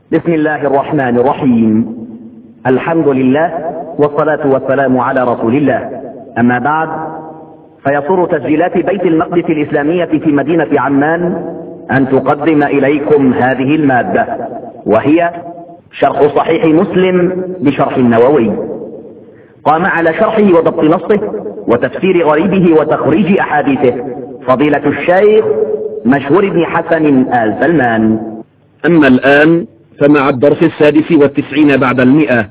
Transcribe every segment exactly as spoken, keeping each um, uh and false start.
بسم الله الرحمن الرحيم. الحمد لله والصلاة والسلام على رسول الله. أما بعد، فيسر تسجيلات بيت المقدس الإسلامية في مدينة عمان أن تقدم إليكم هذه المادة، وهي شرح صحيح مسلم بشرح النووي. قام على شرحه وضبط نصه وتفسير غريبه وتخريج أحاديثه فضيلة الشيخ مشهور بن حسن آل سلمان. أما الآن فمع الدرس السادس والتسعين بعد المئة.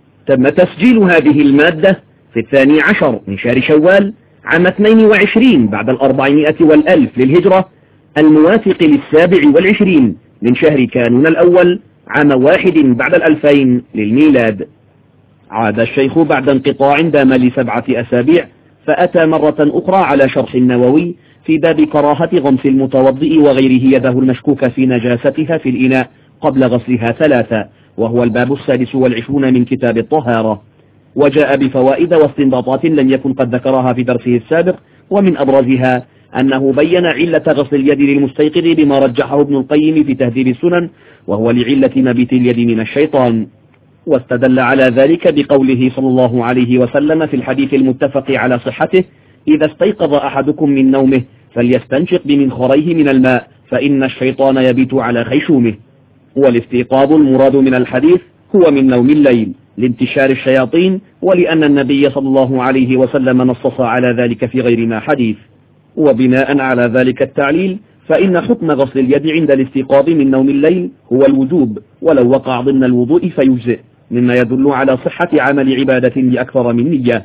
تم تسجيل هذه المادة في الثاني عشر من شهر شوال عام اثنين وعشرين بعد الأربعمائة والألف للهجرة، الموافق للسابع والعشرين من شهر كانون الأول عام واحد بعد الألفين للميلاد. عاد الشيخ بعد انقطاع دام لسبعة أسابيع، فأتى مرة أخرى على شرح النووي في باب كراهة غمس المتوضئ وغيره يده المشكوك في نجاستها في الإناء قبل غسلها ثلاثة، وهو الباب السادس والعشرون من كتاب الطهارة، وجاء بفوائد واستنباطات لم يكن قد ذكرها في درسه السابق. ومن أبرزها أنه بين علة غسل اليد للمستيقظ بما رجحه ابن القيم في تهذيب السنن، وهو لعلة مبيت اليد من الشيطان، واستدل على ذلك بقوله صلى الله عليه وسلم في الحديث المتفق على صحته: إذا استيقظ أحدكم من نومه فليستنشق بمنخريه من الماء فإن الشيطان يبيت على خيشومه. والاستيقاظ المراد من الحديث هو من نوم الليل لانتشار الشياطين، ولأن النبي صلى الله عليه وسلم نصص على ذلك في غير ما حديث. وبناء على ذلك التعليل، فإن حكم غسل اليد عند الاستيقاظ من نوم الليل هو الوجوب، ولو وقع ضمن الوضوء فيجزئ، مما يدل على صحة عمل عبادة لأكثر من نية.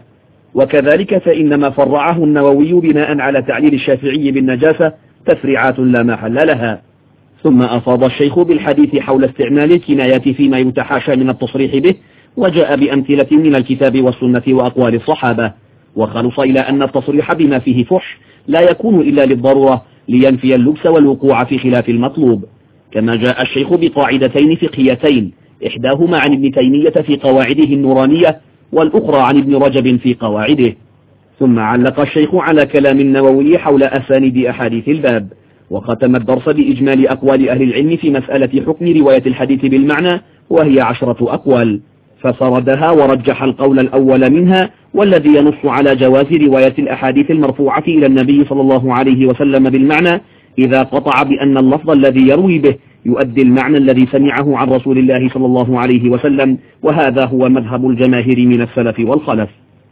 وكذلك فإن ما فرعه النووي بناء على تعليل الشافعي بالنجاسة تفريعات لا محل لها. ثم أفاض الشيخ بالحديث حول استعمال الكنايات فيما يتحاشى من التصريح به، وجاء بأمثلة من الكتاب والسنة وأقوال الصحابة، وخلص إلى أن التصريح بما فيه فحش لا يكون إلا للضرورة لينفي اللبس والوقوع في خلاف المطلوب. كما جاء الشيخ بقاعدتين فقهيتين، إحداهما عن ابن تيمية في قواعده النورانية، والأخرى عن ابن رجب في قواعده. ثم علق الشيخ على كلام النووي حول أسانيد أحاديث الباب، وختم الدرس بإجمال أقوال أهل العلم في مسألة حكم رواية الحديث بالمعنى، وهي عشرة أقوال، فسردها ورجح القول الأول منها، والذي ينص على جواز رواية الأحاديث المرفوعة إلى النبي صلى الله عليه وسلم بالمعنى إذا قطع بأن اللفظ الذي يروي به يؤدي المعنى الذي سمعه عن رسول الله صلى الله عليه وسلم، وهذا هو مذهب الجماهير من السلف والخلف.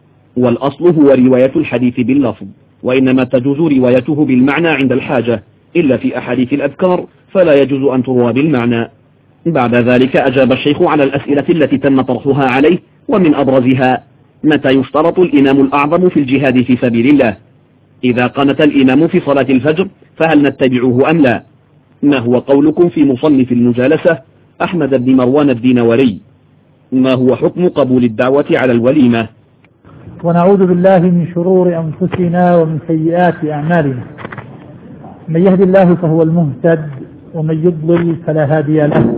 والأصل هو رواية الحديث باللفظ، وإنما تجوز روايته بالمعنى عند الحاجة، إلا في أحاديث الأذكار فلا يجوز أن تروى بالمعنى. بعد ذلك أجاب الشيخ على الأسئلة التي تم طرحها عليه، ومن أبرزها: متى يشترط الإمام الأعظم في الجهاد في سبيل الله؟ إذا قنت الإمام في صلاة الفجر فهل نتبعه أم لا؟ ما هو قولكم في مصنف المجالسة أحمد بن مروان الدينوري؟ ما هو حكم قبول الدعوة على الوليمة؟ ونعوذ بالله من شرور أنفسنا ومن سيئات أعمالنا، من يهد الله فهو المهتد، ومن يضلل فلا هادي له.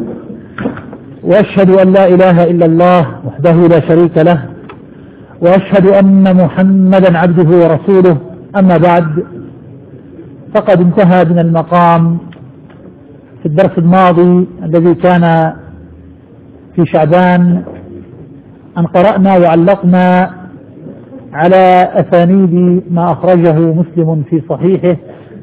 وأشهد أن لا إله إلا الله وحده لا شريك له، وأشهد أن محمدا عبده ورسوله. أما بعد، فقد انتهى بنا المقام في الدرس الماضي الذي كان في شعبان أن قرأنا وعلقنا على أسانيد ما أخرجه مسلم في صحيحه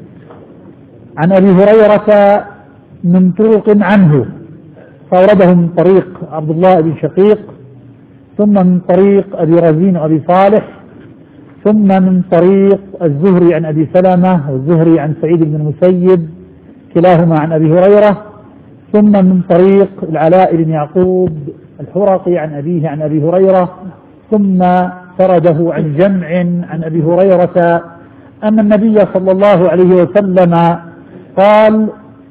عن أبي هريرة من طرق عنه، فأورده من طريق عبد الله بن شقيق، ثم من طريق أبي رزين وأبي صالح، ثم من طريق الزهري عن أبي سلمة، والزهري عن سعيد بن المسيب كلاهما عن أبي هريرة، ثم من طريق العلاء بن يعقوب الحرقي عن أبيه عن أبي هريرة، ثم سرده عن جمع عن أبي هريرة أن النبي صلى الله عليه وسلم قال،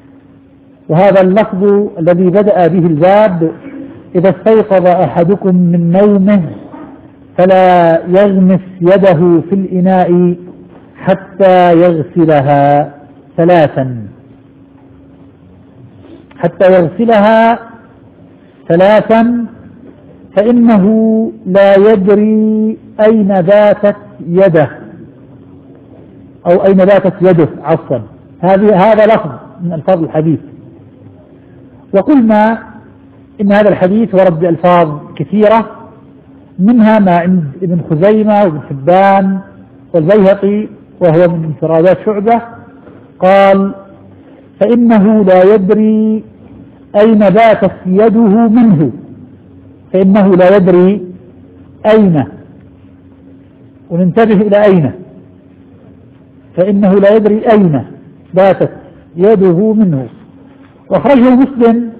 وهذا اللفظ الذي بدأ به الباب: إذا استيقظ أحدكم من نومه فلا يغمس يده في الإناء حتى يغسلها ثلاثا حتى يغسلها ثلاثا فإنه لا يدري أين باتت يده أو أين باتت يده عفوا. هذا لفظ من ألفاظ الحديث. وقلنا إن هذا الحديث ورد بألفاظ كثيرة، منها ما عند ابن خزيمة وابن حبان والبيهقي وهو من انفرادات شعبة، قال فإنه لا يدري أين باتت يده منه، فإنه لا يدري أين، وننتبه إلى أين، فإنه لا يدري أين باتت يده منه. وأخرجه مسلم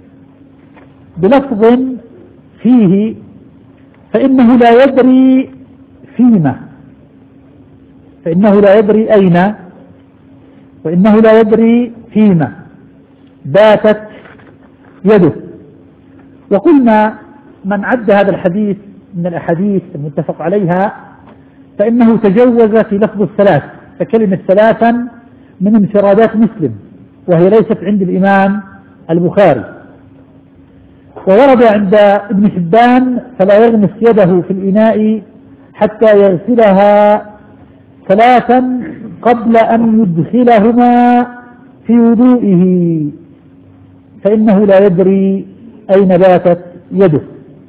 بلفظ فيه فإنه لا يدري فيما، فإنه لا يدري أين، وإنه لا يدري فيما باتت يده. وقلنا من عد هذا الحديث من الأحاديث المتفق عليها فإنه تجوز في لفظ الثلاث، فكلمة ثلاثا من انفرادات مسلم وهي ليست عند الإمام البخاري. وورد عند ابن حبان فلا يغمس يده في الإناء حتى يغسلها ثلاثا قبل أن يدخلهما في وضوئه، فإنه لا يدري أين باتت يده.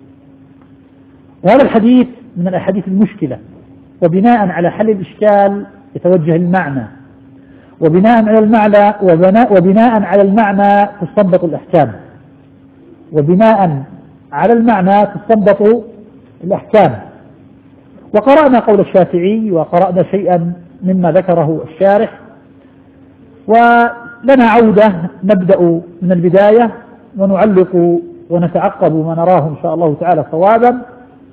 وهذا الحديث من الأحاديث المشكلة، وبناء على حل الإشكال يتوجه المعنى، وبناء على المعنى وبناء على المعنى تستنبط الأحكام، وبناء على المعنى تستنبط الأحكام. وقرأنا قول الشافعي وقرأنا شيئا مما ذكره الشارح، ولنا عودة نبدأ من البداية ونعلق ونتعقب ما نراه إن شاء الله تعالى صوابا،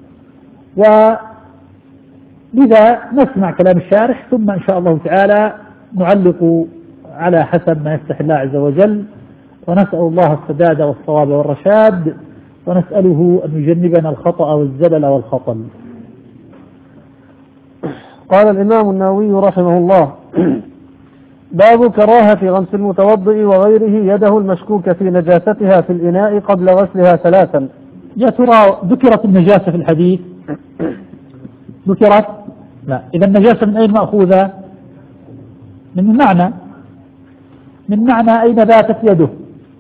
ولذا نسمع كلام الشارح ثم إن شاء الله تعالى نعلق على حسب ما يفتح الله عز وجل، ونسأل الله السداد والصواب والرشاد، ونسأله أن يجنبنا الخطأ والزلل والخطل. قال الإمام النووي رحمه الله: باب كراهة غمس المتوضئ وغيره يده المشكوك في نجاستها في الإناء قبل غسلها ثلاثا. يا ترى ذكرت النجاسة في الحديث؟ ذكرت؟ لا. إذا النجاسة من أين مأخوذة؟ من المعنى، من معنى أين باتت يده،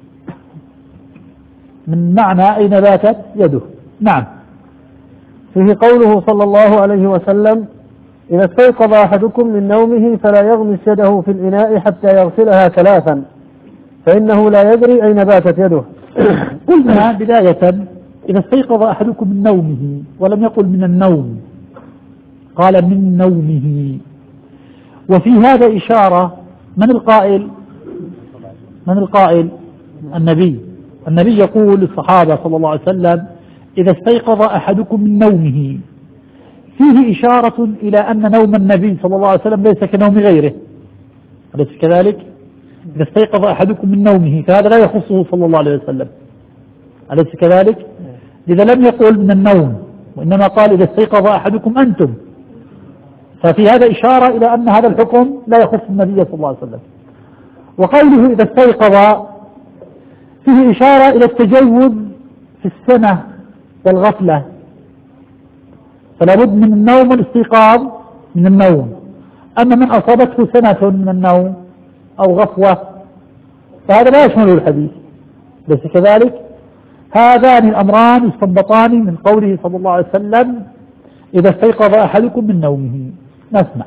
من معنى أين باتت يده. نعم. فيه قوله صلى الله عليه وسلم: إذا استيقظ أحدكم من نومه فلا يغمس يده في الإناء حتى يغسلها ثلاثا فإنه لا يدري أين باتت يده. قلنا بداية إذا استيقظ أحدكم من نومه، ولم يقل من النوم، قال من نومه. وفي هذا إشارة، من القائل؟ من القائل؟ النبي. النبي يقول للصحابة صلى الله عليه وسلم: إذا استيقظ أحدكم من نومه، فيه إشارة إلى أن نوم النبي صلى الله عليه وسلم ليس كنوم غيره، أليس كذلك؟ إذا استيقظ أحدكم من نومه فهذا لا يخصه صلى الله عليه وسلم، أليس كذلك؟ إذا لم يقل من النوم، وإنما قال إذا استيقظ أحدكم أنتم، ففي هذا إشارة إلى أن هذا الحكم لا يخص النبي صلى الله عليه وسلم. وقوله إذا استيقظ فيه إشارة إلى التجوز في السنة والغفلة، فلا بد من النوم والاستيقاظ من النوم. أما من أصابته سنة من النوم أو غفوة فهذا لا يشمله الحديث، ليس كذلك؟ هذان الأمران يستنبطان من قوله صلى الله عليه وسلم: إذا استيقظ أحدكم من نومه. نسمع.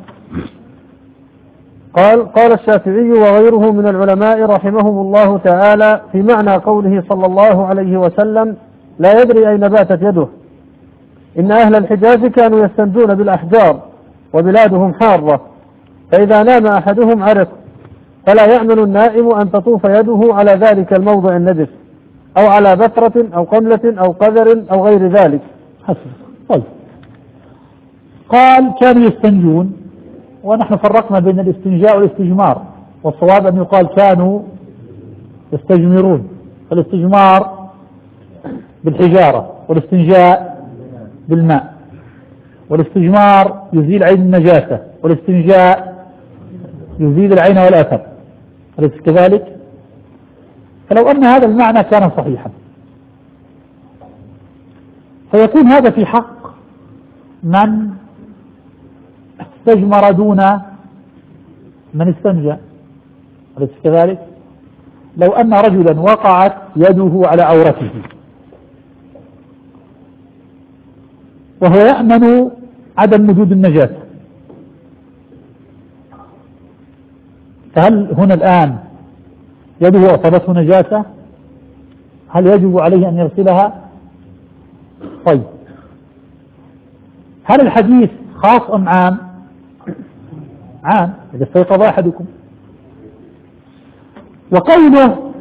قال قال الشافعي وغيره من العلماء رحمهم الله تعالى في معنى قوله صلى الله عليه وسلم: لا يدري أين باتت يده: إن أهل الحجاز كانوا يستنجون بالأحجار وبلادهم حارة، فإذا نام أحدهم عرق، فلا يأمن النائم أن تطوف يده على ذلك الموضع النجس أو على بثرة أو قملة أو قذر أو غير ذلك. حسن. طيب. قال كانوا يستنجون، ونحن فرقنا بين الاستنجاء والاستجمار، والصواب أن يقال كانوا يستجمرون، فالاستجمار بالحجارة والاستنجاء بالماء، والاستجمار يزيل عين النجاسة، والاستنجاء يزيل العين والأثر، أليس كذلك؟ فلو أن هذا المعنى كان صحيحا فيكون هذا في حق من استجمر دون من استنجى، أليس كذلك؟ لو أن رجلا وقعت يده على عورته وهو يأمن عدم وجود النجاسة، فهل هنا الآن يده أصابته نجاسة؟ هل يجب عليه أن يغسلها؟ طيب، هل الحديث خاص أم عام؟ عام، إذا استيقظ أحدكم. وقوله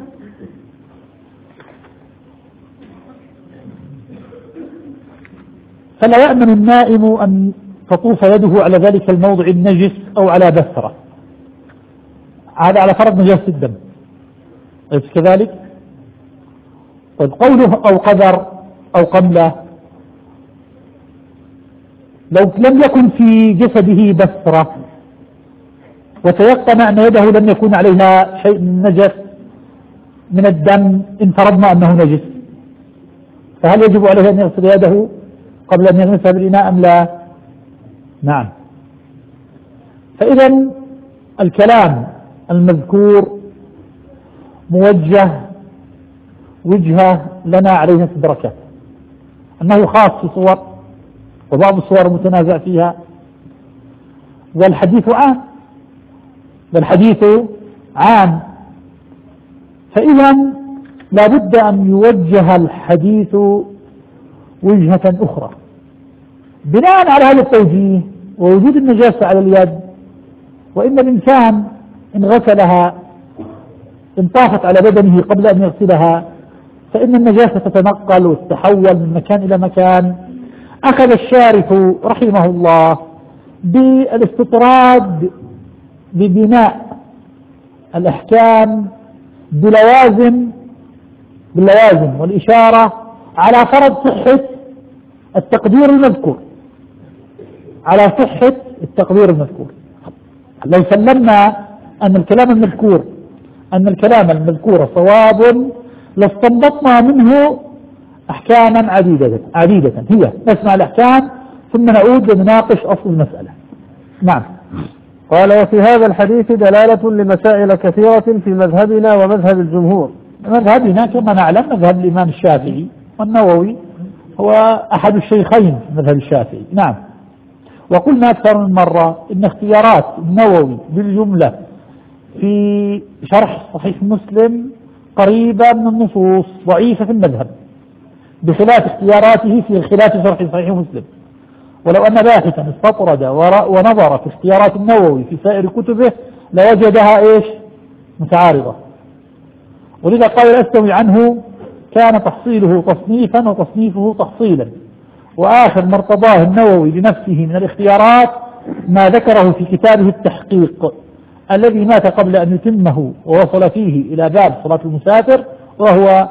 فلا يأمن النائم أن تطوف يده على ذلك الموضع النجس أو على بثرة، هذا على فرض نجاسة الدم، أليس كذلك؟ طيب، قوله أو قذر أو قملة، لو لم يكن في جسده بثرة وتيقن أن يده لم يكن عليها شيء من نجس من الدم، إن فرضنا أنه نجس، فهل يجب عليه أن يغسل يده قبل أن يغمسها بالإناء أم لا؟ نعم. فإذا الكلام المذكور موجه وجهة لنا عليها استدراكات، أنه خاص في صور وبعض الصور متنازع فيها، والحديث عام والحديث عام فإذا لا بد أن يوجه الحديث وجهة أخرى. بناء على هذا التوجيه ووجود النجاسة على اليد، وإن الإنسان إن غسلها إن طافت على بدنه قبل أن يغسلها فإن النجاسة تتنقل وتتحول من مكان إلى مكان. أخذ الشارح رحمه الله بالاستطراد ببناء الأحكام بلوازم باللوازم والإشارة على فرض صحة التقدير المذكور على صحة التقدير المذكور. لو سلمنا أن الكلام المذكور أن الكلام المذكور صواب لاستنبطنا منه أحكاما عديدة عديدة هي نسمع الأحكام ثم نعود لنناقش أصل المسألة. نعم. قال: وفي هذا الحديث دلالة لمسائل كثيرة في مذهبنا ومذهب الجمهور. مذهبنا كما نعلم مذهب الإمام الشافعي والنووي هو أحد الشيخين في المذهب الشافعي. نعم. وقلنا أكثر من مرة إن اختيارات النووي بالجملة في شرح صحيح مسلم قريبة من النصوص، ضعيفة في المذهب، بخلاف اختياراته في خلاف شرح صحيح مسلم. ولو أن باحثا استطرد ونظر في اختيارات النووي في سائر كتبه لوجدها إيش؟ متعارضة. ولذا قال الأستوي عنه: كان تحصيله تصنيفا وتصنيفه تحصيلا، وآخر ما ارتضاه النووي لنفسه من الاختيارات ما ذكره في كتابه التحقيق الذي مات قبل أن يتمه ووصل فيه إلى باب صلاة المسافر، وهو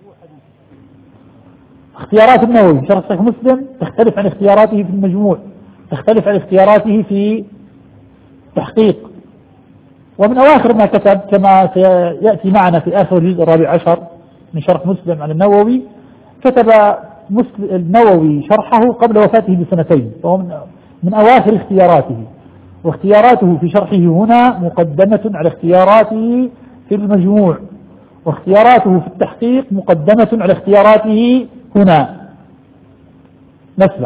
اختيارات النووي في شرح صحيح مسلم تختلف عن اختياراته في المجموع، تختلف عن اختياراته في تحقيق. ومن أواخر ما كتب كما سيأتي معنا في آخر الجزء الرابع عشر من شرح مسلم عن النووي، كتب النووي شرحه قبل وفاته بسنتين، فهو من أواخر اختياراته، واختياراته في شرحه هنا مقدمة على اختياراته في المجموع، واختياراته في التحقيق مقدمة على اختياراته هنا. نسمع.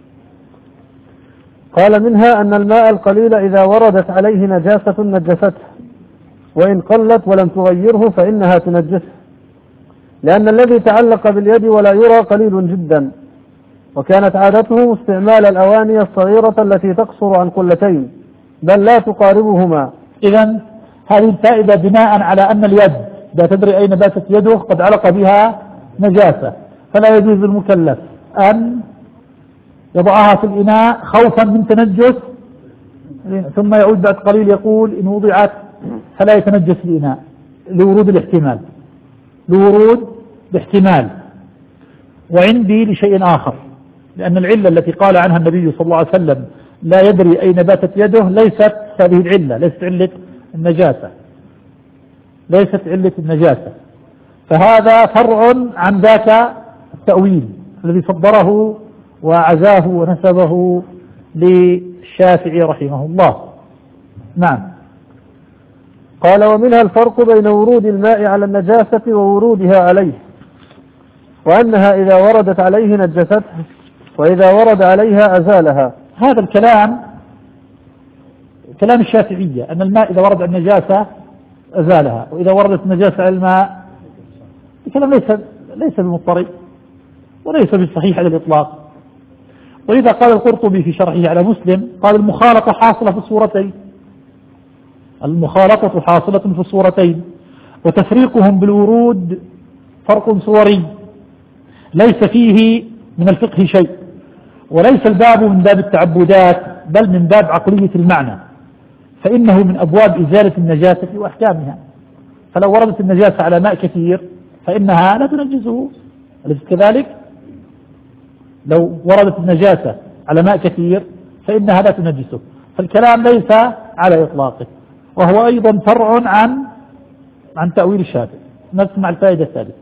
قال: منها أن الماء القليل إذا وردت عليه نجاسة نجسته، وإن قلت ولم تغيره فإنها تنجسه، لأن الذي تعلق باليد ولا يرى قليل جدا، وكانت عادته استعمال الأواني الصغيرة التي تقصر عن قلتين بل لا تقاربهما. إذن هذه الفائدة بناء على أن اليد لا تدري أين باتت يده قد علق بها نجاسة، فلا يجوز للمكلف أن يضعها في الإناء خوفا من تنجس، ثم يعود بعد قليل يقول إن وضعت فلا يتنجس الإناء لورود الاحتمال لورود الاحتمال. وعندي لشيء آخر، لأن العلة التي قال عنها النبي صلى الله عليه وسلم لا يدري أين باتت يده ليست هذه العلة، ليست علة النجاسة ليست علة النجاسة فهذا فرع عن ذاك التأويل الذي صدره وعزاه ونسبه للشافعي رحمه الله. نعم. قال: ومنها الفرق بين ورود الماء على النجاسة وورودها عليه، وأنها إذا وردت عليه نجسته، وإذا ورد عليها أزالها. هذا الكلام كلام الشافعية، أن الماء إذا ورد النجاسة أزالها، وإذا وردت النجاسة على الماء. الكلام ليس ليس بالمضطرب وليس بالصحيح على الإطلاق. ولذا قال القرطبي في شرحه على مسلم، قال المخالطة حاصلة في الصورتين، المخالطة حاصلة في الصورتين، وتفريقهم بالورود فرق صوري ليس فيه من الفقه شيء، وليس الباب من باب التعبدات بل من باب عقلية المعنى، فإنه من أبواب إزالة النجاسة وأحكامها. فلو وردت النجاسة على ماء كثير فإنها لا تنجسه، أليس كذلك؟ لو وردت النجاسة على ماء كثير فإنها لا تنجسه، فالكلام ليس على إطلاقه، وهو أيضا فرع عن عن تأويل الشافعي. نسمع الفائدة الثالثة.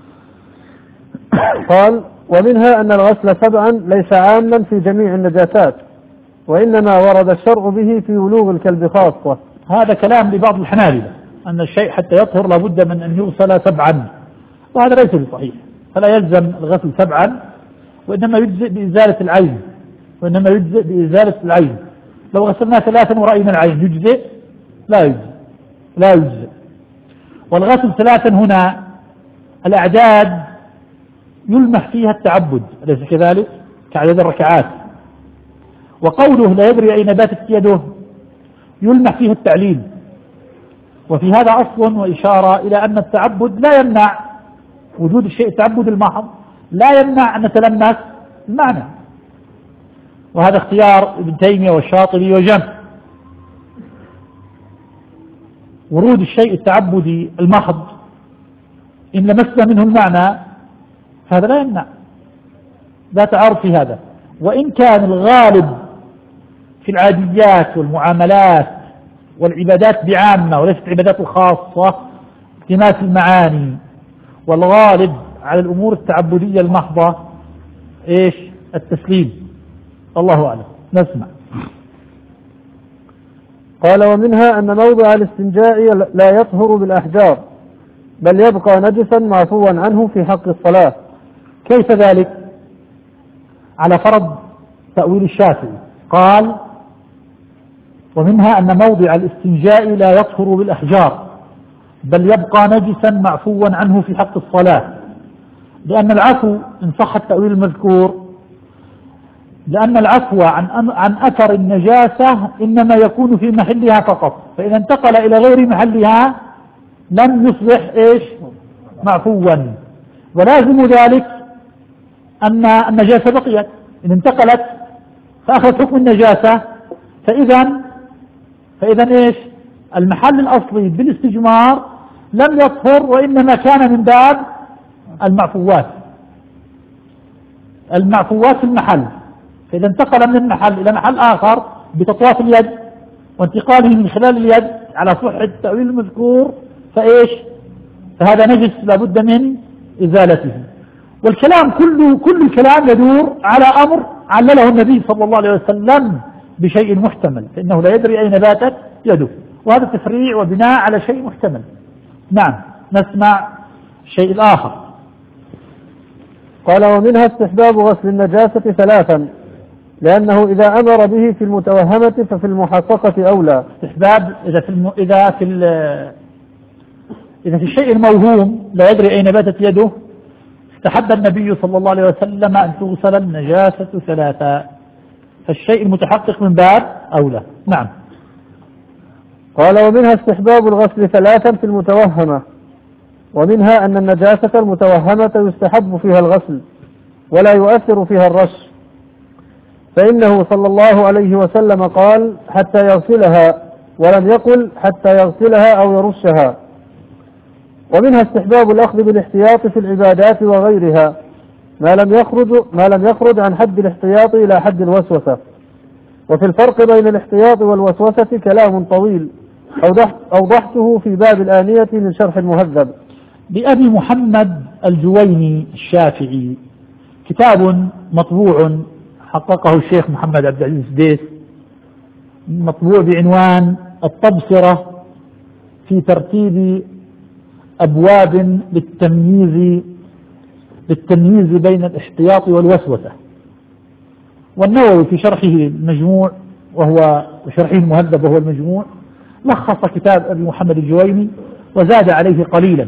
قال ومنها أن الغسل سبعا ليس عاما في جميع النجاسات، وإنما ورد الشرع به في ولوغ الكلب خاصة. هذا كلام لبعض الحنابلة أن الشيء حتى يطهر لابد من أن يغسل سبعا، وهذا ليس بصحيح، فلا يلزم الغسل سبعا، وإنما يجزئ بإزالة العين، وإنما يجزئ بإزالة العين. لو غسلنا ثلاثا ورأينا العين يجزئ؟ لا يجزئ، لا يجزئ. والغسل ثلاثا هنا الأعداد يلمح فيها التعبد، أليس كذلك؟ كعدد الركعات. وقوله لا يدري أين باتت يده يلمح فيه التعليل، وفي هذا أصل وإشارة إلى أن التعبد لا يمنع وجود الشيء، التعبد المحض لا يمنع أن نتلمس المعنى، وهذا اختيار ابن تيمية والشاطبي وجمع. ورود الشيء التعبدي المحض إن لمسنا منه المعنى هذا لا يمنع، لا تعارض في هذا. وإن كان الغالب في العاديات والمعاملات والعبادات بعامة وليست العبادات الخاصة التماس المعاني، والغالب على الأمور التعبدية المحضة إيش؟ التسليم. الله أعلم. نسمع. قال ومنها أن موضع الاستنجاء لا يطهر بالأحجار بل يبقى نجسا معفوا عنه في حق الصلاة. كيف ذلك؟ على فرض تأويل الشافعي قال ومنها أن موضع الاستنجاء لا يطهر بالأحجار بل يبقى نجسا معفوا عنه في حق الصلاة، لأن العفو إن صح التأويل المذكور، لأن العفو عن عن أثر النجاسة إنما يكون في محلها فقط، فإذا انتقل إلى غير محلها لم يصبح إيش؟ معفوا. ولازم ذلك أن النجاسة بقيت، إن انتقلت فأخذت حكم النجاسة، فإذا فإذا إيش؟ المحل الأصلي بالاستجمار لم يطهر، وإنما كان من باب المعفوات، المعفوات في المحل. فإذا انتقل من المحل إلى محل آخر بتطواف اليد وانتقاله من خلال اليد على صحة التأويل المذكور فإيش؟ فهذا نجس لابد من إزالته. والكلام كله كل الكلام يدور على أمر علله النبي صلى الله عليه وسلم بشيء محتمل، فإنه لا يدري أين باتت يده، وهذا تفريع وبناء على شيء محتمل. نعم. نسمع الشيء الآخر. قال ومنها استحباب غسل النجاسة ثلاثا، لأنه إذا أمر به في المتوهمة ففي المحققة أولى. استحباب إذا في الم... إذا في ال... إذا في الشيء الموهوم لا يدري أين باتت يده استحب النبي صلى الله عليه وسلم أن تغسل النجاسة ثلاثا، فالشيء المتحقق من باب أولى. نعم. قال ومنها استحباب الغسل ثلاثا في المتوهمة، ومنها أن النجاسة المتوهمة يستحب فيها الغسل ولا يؤثر فيها الرش، فإنه صلى الله عليه وسلم قال حتى يغسلها، ولم يقل حتى يغسلها أو يرشها. ومنها استحباب الأخذ بالاحتياط في العبادات وغيرها ما لم يخرج ما لم يخرج عن حد الاحتياط إلى حد الوسوسة. وفي الفرق بين الاحتياط والوسوسة كلام طويل أوضحت أوضحته في باب الآنية من شرح المهذب. لأبي محمد الجويني الشافعي كتاب مطبوع حققه الشيخ محمد عبد العزيز ديس، مطبوع بعنوان التبصرة في ترتيب أبواب للتمييز للتمييز بين الاحتياط والوسوسة. والنووي في شرحه المجموع وهو شرحه المهذب وهو المجموع لخص كتاب أبي محمد الجويني وزاد عليه قليلا.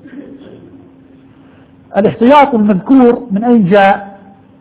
الاحتياط المذكور من أين جاء؟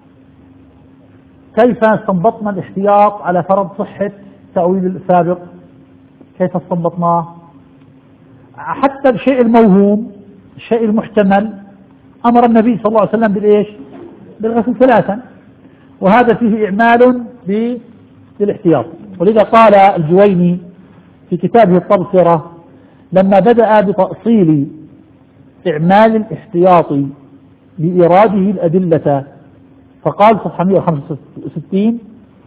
كيف استنبطنا الاحتياط على فرض صحة تأويل السابق؟ كيف استنبطناه؟ حتى الشيء الموهوم الشيء المحتمل أمر النبي صلى الله عليه وسلم بالإيش؟ بالغسل ثلاثا، وهذا فيه إعمال بالاحتياط. ولذا قال الجويني في كتابه التبصرة لما بدأ بتأصيل إعمال الاحتياط بإراده الأدلة فقال صفحة مئة وخمسة وستين: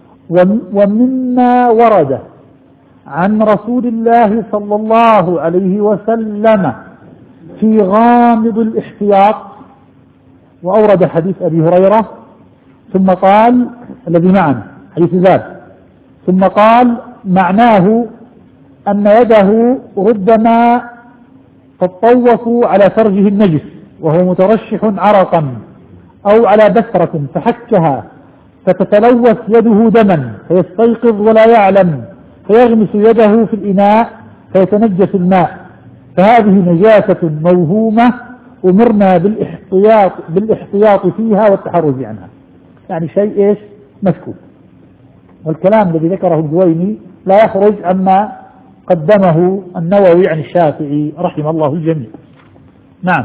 ومما ورد عن رسول الله صلى الله عليه وسلم في غامض الاحتياط، وأورد حديث أبي هريرة، ثم قال الذي معنا حديث زاد، ثم قال معناه أن يده ربما تطوف على فرجه النجس وهو مترشح عرقا أو على بثرة فحكها فتتلوث يده دما فيستيقظ ولا يعلم فيغمس يده في الإناء فيتنجس الماء، فهذه نجاسة موهومة أمرنا بالاحتياط, بالاحتياط فيها والتحرز عنها. يعني شيء إيش؟ مشكوك. والكلام الذي ذكره الجويني لا يخرج عما قدمه النووي عن الشافعي رحمه الله الجميع. نعم.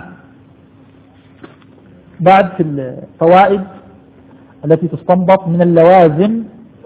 بعد في الفوائد التي تستنبط من اللوازم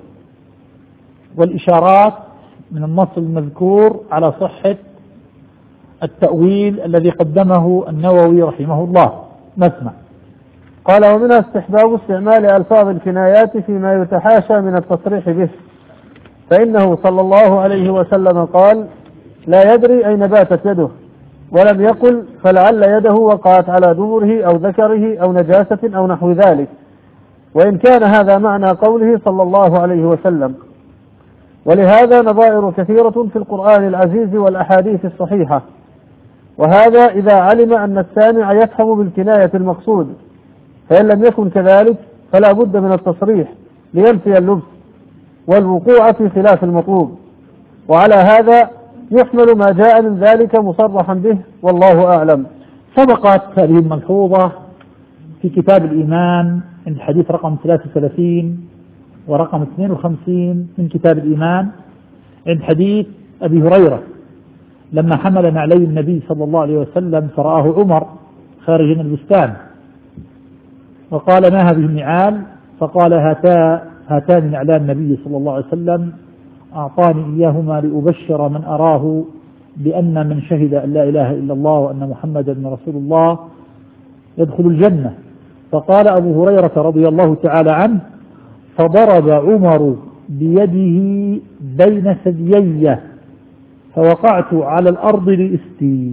والإشارات من النص المذكور على صحة التأويل الذي قدمه النووي رحمه الله. نسمع. قال: ومنها استحباب استعمال ألفاظ الكنايات فيما يتحاشى من التصريح به، فإنه صلى الله عليه وسلم قال: لا يدري أين باتت يده، ولم يقل فلعل يده وقعت على دبره أو ذكره أو نجاسة أو نحو ذلك، وإن كان هذا معنى قوله صلى الله عليه وسلم. ولهذا نظائر كثيرة في القرآن العزيز والأحاديث الصحيحة، وهذا إذا علم أن السامع يفهم بالكناية المقصود، فإن لم يكن كذلك فلا بد من التصريح لينفي اللبس والوقوع في خلاف المطلوب، وعلى هذا يحمل ما جاء من ذلك مصرحا به، والله أعلم. سبقت هذه الملحوظة في كتاب الإيمان عند الحديث رقم ثلاثة وثلاثين ورقم اثنين وخمسين من كتاب الإيمان عند حديث أبي هريرة لما حمل نعلي النبي صلى الله عليه وسلم فرآه عمر خارج البستان وقال: ما هذه النعال؟ فقال: هاتا هاتان نعلان النبي صلى الله عليه وسلم أعطاني إياهما لأبشر من أراه بأن من شهد أن لا إله إلا الله وأن محمدا رسول الله يدخل الجنة. فقال أبو هريرة رضي الله تعالى عنه: فضرب عمر بيده بين ثديي فوقعت على الأرض لإستي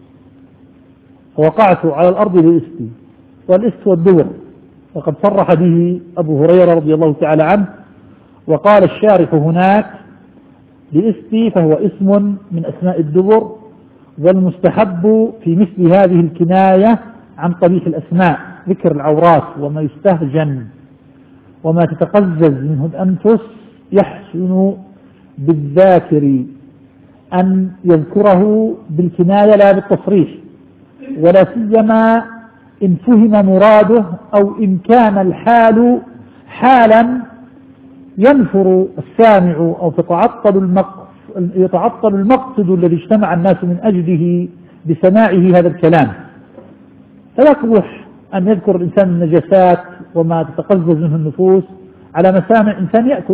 فوقعت على الأرض لإستي والإست والدبر، وقد صرح به أبو هريرة رضي الله تعالى عنه. وقال الشارح هناك: لإستي فهو اسم من أسماء الدبر، والمستحب في مثل هذه الكناية عن قبيح الأسماء ذكر العورات وما يستهجن وما تتقزز منه الأنفس، يحسن بالذاكر أن يذكره بالكناية لا بالتصريح، ولا سيما إن فهم مراده أو إن كان الحال حالا ينفر السامع أو تتعطل المقصد, يتعطل المقصد الذي اجتمع الناس من أجله بسماعه هذا الكلام. فيقبح أن يذكر الإنسان النجاسات وما تتقزز منه النفوس على مسامع إنسان يأكل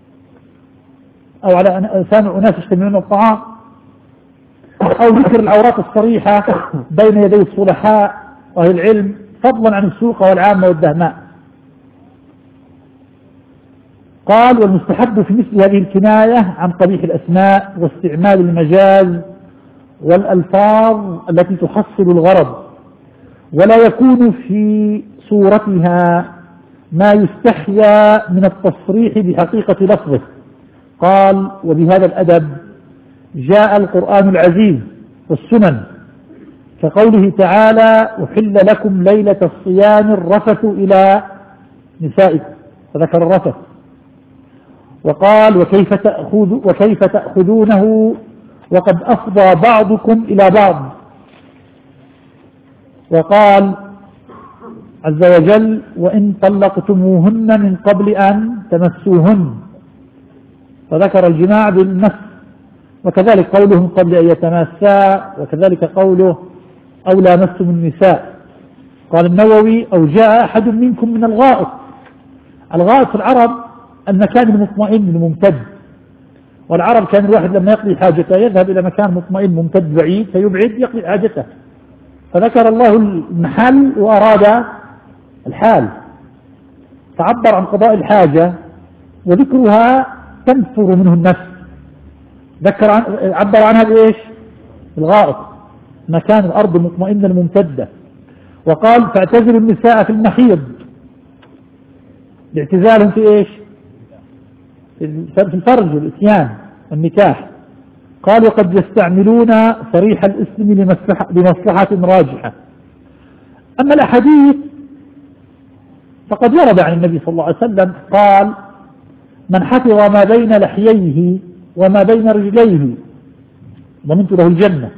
أو على مسامع أناس يجتمعون الطعام، أو ذكر العورات الصريحة بين يدي الصلحاء وأهل العلم، فضلا عن السوق والعامة والدهماء. قال: والمستحب في مثل هذه الكناية عن قبيح الأسماء واستعمال المجاز والألفاظ التي تحصل الغرض، ولا يكون في صورتها ما يستحيا من التصريح بحقيقة لفظه. قال: وبهذا الأدب جاء القرآن العزيز والسنن، كقوله تعالى: أحل لكم ليلة الصيام الرفث إلى نسائكم، فذكر الرفث. وقال وكيف تأخذ وكيف تأخذونه وقد أفضى بعضكم إلى بعض. وقال عز وجل وإن طلقتموهن من قبل أن تمسوهن، فذكر الجماع بالمس، وكذلك قوله من قبل أن يتماسا، وكذلك قوله أو لامستم النساء. قال النووي أو جاء أحد منكم من الغائط. الغائط في العرب المكان المطمئن الممتد، والعرب كان الواحد لما يقضي حاجته يذهب إلى مكان مطمئن ممتد بعيد فيبعد يقضي حاجته، فذكر الله المحل وأراد الحال، فعبر عن قضاء الحاجة وذكرها تنفر منه النفس، ذكر عن عبر عنها بإيش؟ الغائط، مكان الأرض المطمئنة الممتدة. وقال فاعتزلوا النساء في المحيض، الاعتزالهم في إيش؟ في الفرج والإتيان والنكاح. قال وقد يستعملون صريح الاسم لمصلحة راجحة. أما الأحاديث فقد ورد عن النبي صلى الله عليه وسلم قال من حفظ ما بين لحييه وما بين رجليه ضمنت له الجنة،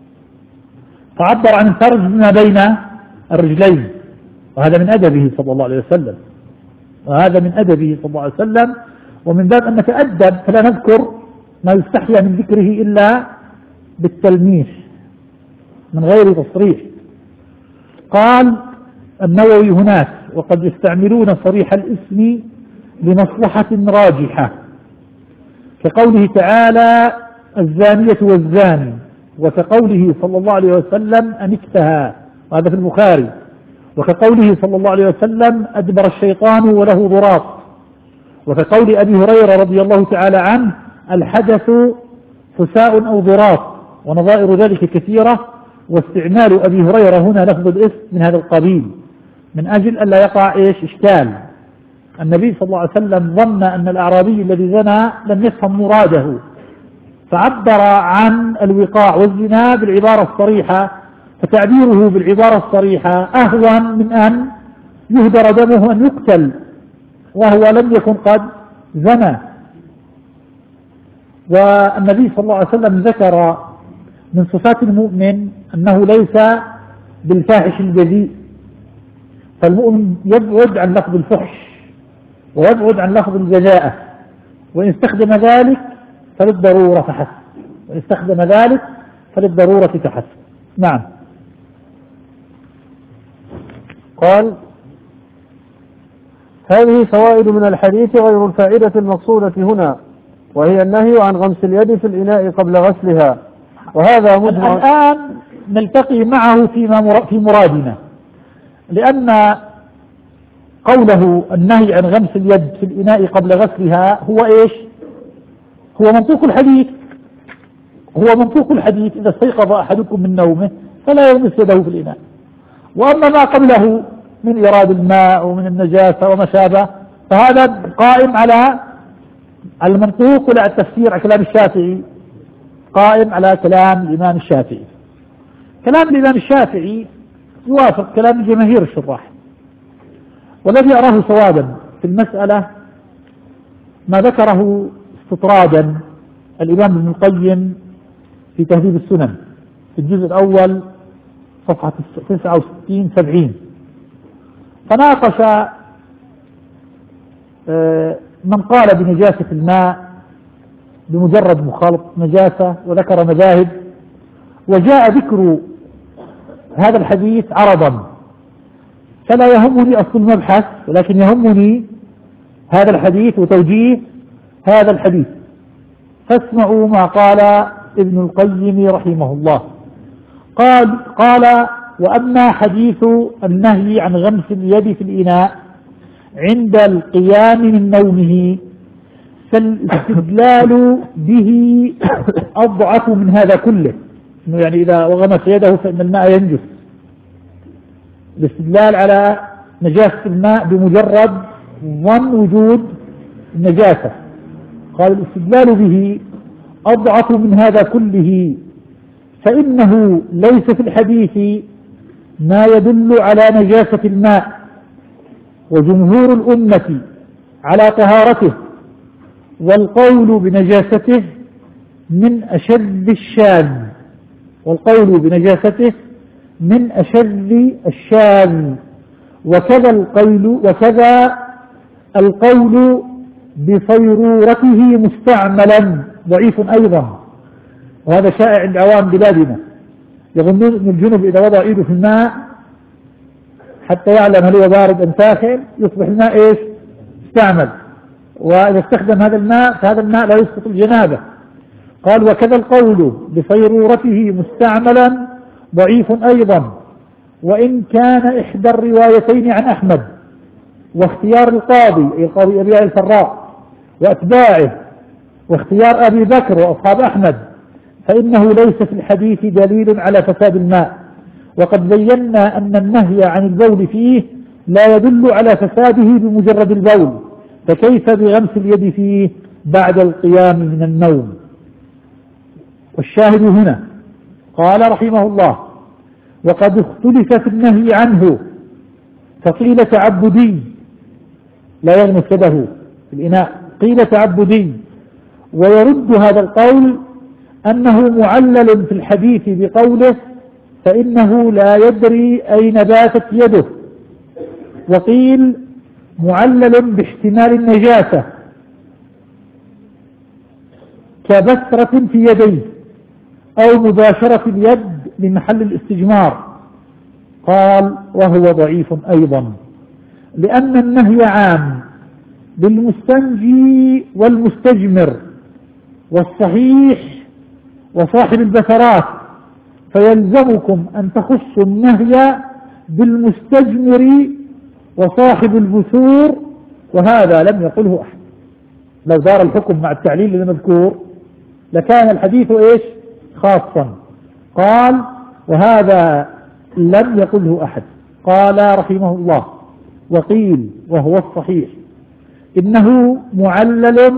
فعبر عن الفرج ما بين الرجلين، وهذا من أدبه صلى الله عليه وسلم، وهذا من أدبه صلى الله عليه وسلم. ومن باب أن نتأدب فلا نذكر ما يستحيا من ذكره إلا بالتلميح من غير تصريح. قال النووي هناك وقد يستعملون صريح الاسم لمصلحة راجحة، كقوله تعالى الزانية والزاني، وكقوله صلى الله عليه وسلم أنكتها، وهذا في البخاري، وكقوله صلى الله عليه وسلم أدبر الشيطان وله ضراط، وكقول أبي هريرة رضي الله تعالى عنه الحدث فساء أو ضراط، ونظائر ذلك كثيرة. واستعمال أبي هريرة هنا لفظ الاسم من هذا القبيل من أجل أن لا يقع إيش إشكال. النبي صلى الله عليه وسلم ظن أن الأعرابي الذي زنى لم يفهم مراده، فعبر عن الوقاع والزنا بالعبارة الصريحة، فتعبيره بالعبارة الصريحة أهون من أن يهدر دمه أن يقتل وهو لم يكن قد زنى. والنبي صلى الله عليه وسلم ذكر من صفات المؤمن أنه ليس بالفاحش البذيء، فالمؤمن يبعد عن لفظ الفحش ويبعد عن لفظ الجزاءة، وإن استخدم ذلك فللضرورة فحسب، وإن استخدم ذلك فللضرورة فحسب. نعم. قال هذه فوائد من الحديث غير الفائدة المقصودة هنا، وهي النهي عن غمس اليد في الإناء قبل غسلها، وهذا مجمع. الآن نلتقي معه فيما في مرادنا، لأن قوله النهي عن غمس اليد في الإناء قبل غسلها هو إيش؟ هو منطوق الحديث، هو منطوق الحديث إذا استيقظ أحدكم من نومه فلا يغمس يده في الإناء. وأما ما قبله من إيراد الماء ومن النجاسة وما شابه فهذا قائم على المنطوق ولا التفسير على كلام الشافعي، قائم على كلام الإمام الشافعي. كلام الإمام الشافعي يوافق كلام جماهير الشراح، والذي أراه صوابا في المسألة ما ذكره استطرادا الإمام ابن القيم في تهذيب السنن في الجزء الأول صفحة تسعة وستين سبعين، فناقش من قال بنجاسة الماء بمجرد مخالط نجاسة وذكر مذاهب، وجاء ذكر هذا الحديث عرضا، فلا يهمني أصل المبحث ولكن يهمني هذا الحديث وتوجيه هذا الحديث. فاسمعوا ما قال ابن القيم رحمه الله. قال قال وأما حديث النهي عن غمس اليد في الإناء عند القيام من نومه فالاستدلال به أضعف من هذا كله، إنه يعني إذا غمس يده فإن الماء ينجس، الاستدلال على نجاسة الماء بمجرد ظن وجود النجاسة، قال الاستدلال به أضعف من هذا كله، فإنه ليس في الحديث ما يدل على نجاسة الماء، وجمهور الأمة على طهارته، والقول بنجاسته من أشد الشاذ والقول بنجاسته من أشد الشاذ وكذا القول وكذا القول بصيرورته مستعملا ضعيف أيضا، وهذا شائع عند عوام بلادنا، يظنون أن الجنب إذا وضع إيده في الماء حتى يعلم هل هو بارد أم ساخن يصبح الماء إيش؟ مستعمل، وإذا استخدم هذا الماء فهذا الماء لا يسقط الجنابة. قال وكذا القول بصيرورته مستعملا ضعيف أيضا، وإن كان إحدى الروايتين عن أحمد واختيار القاضي أي القاضي أبي الفراء وأتباعه واختيار أبي بكر وأصحاب أحمد، فإنه ليس في الحديث دليل على فساد الماء، وقد بينا أن النهي عن البول فيه لا يدل على فساده بمجرد البول، فكيف بغمس اليد فيه بعد القيام من النوم؟ والشاهد هنا قال رحمه الله وقد اختلف في النهي عنه، فقيل تعبدي لا يغمس يده في الإناء، قيل تعبدي، ويرد هذا القول أنه معلل في الحديث بقوله فإنه لا يدري أين باتت يده، وقيل معلل باحتمال النجاسة كبسرة في يديه أو مباشرة اليد لمحل الاستجمار. قال وهو ضعيف أيضا، لأن النهي عام بالمستنجي والمستجمر والصحيح وصاحب البثرات، فيلزمكم أن تخصوا النهي بالمستجمر وصاحب البثور، وهذا لم يقله أحد. لو دار الحكم مع التعليل المذكور لكان الحديث إيش؟ خاصا. قال وهذا لم يقله أحد. قال رحمه الله وقيل وهو الصحيح إنه معلل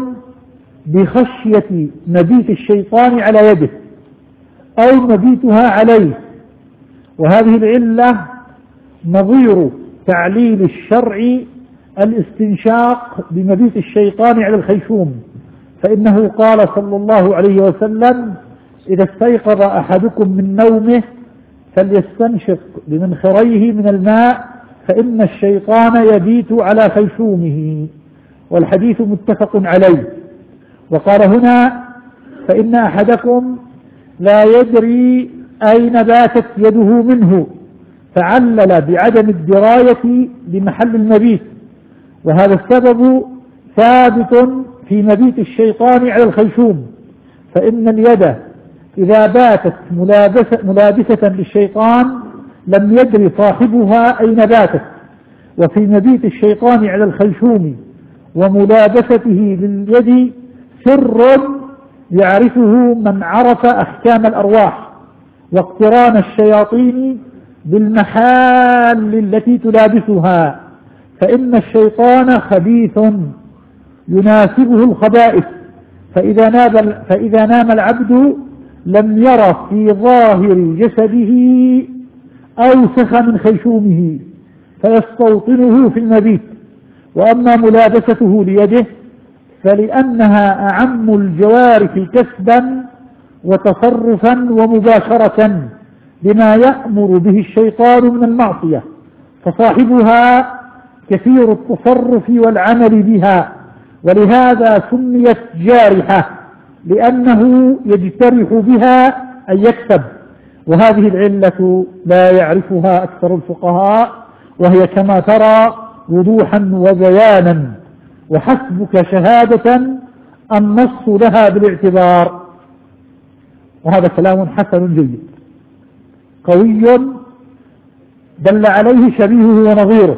بخشية مبيت الشيطان على يده أو مبيتها عليه، وهذه العلة نظير تعليل الشرع الاستنشاق بمبيت الشيطان على الخيشوم، فإنه قال صلى الله عليه وسلم إذا استيقظ أحدكم من نومه فليستنشق بمنخريه من الماء فإن الشيطان يبيت على خيشومه، والحديث متفق عليه. وقال هنا فإن أحدكم لا يدري أين باتت يده منه، فعلل بعدم الدراية بمحل المبيت، وهذا السبب ثابت في مبيت الشيطان على الخيشوم، فإن اليد إذا باتت ملابسة, ملابسة للشيطان لم يدري صاحبها أين باتت. وفي مبيت الشيطان على الخيشوم وملابسته لليد سر يعرفه من عرف أحكام الأرواح واقتران الشياطين بالمحال التي تلابسها، فإن الشيطان خبيث يناسبه الخبائث، فإذا نام, فإذا نام العبد لم ير في ظاهر جسده أوسخ من خيشومه فيستوطنه في المبيت. وأما ملابسته ليده فلأنها أعم الجوارح كسبا وتصرفا ومباشرة بما يأمر به الشيطان من المعصية، فصاحبها كثير التصرف والعمل بها، ولهذا سميت جارحة لأنه يجترح بها أن يكسب. وهذه العلة لا يعرفها أكثر الفقهاء، وهي كما ترى وضوحا وبيانا، وحسبك شهادة النص لها بالاعتبار. وهذا كلام حسن جيد قوي دل عليه شبيهه ونظيره،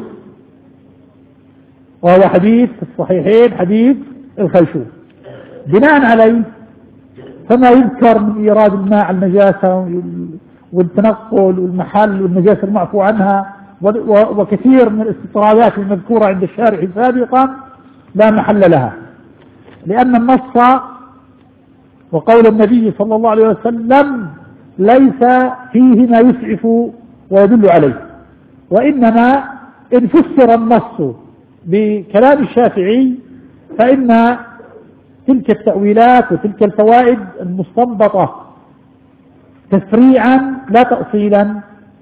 وهو حديث في الصحيحين حديث الخيشوم. بناء عليه فما يذكر من إيراد الماء على النجاسة والتنقل والمحل والنجاسة المعفو عنها وكثير من الاستطرادات المذكورة عند الشارع سابقا لا محل لها، لأن النص وقول النبي صلى الله عليه وسلم ليس فيه ما يسعف ويدل عليه، وإنما إن فسر النص بكلام الشافعي فإن تلك التأويلات وتلك الفوائد المستنبطة تفريعا لا تأصيلا،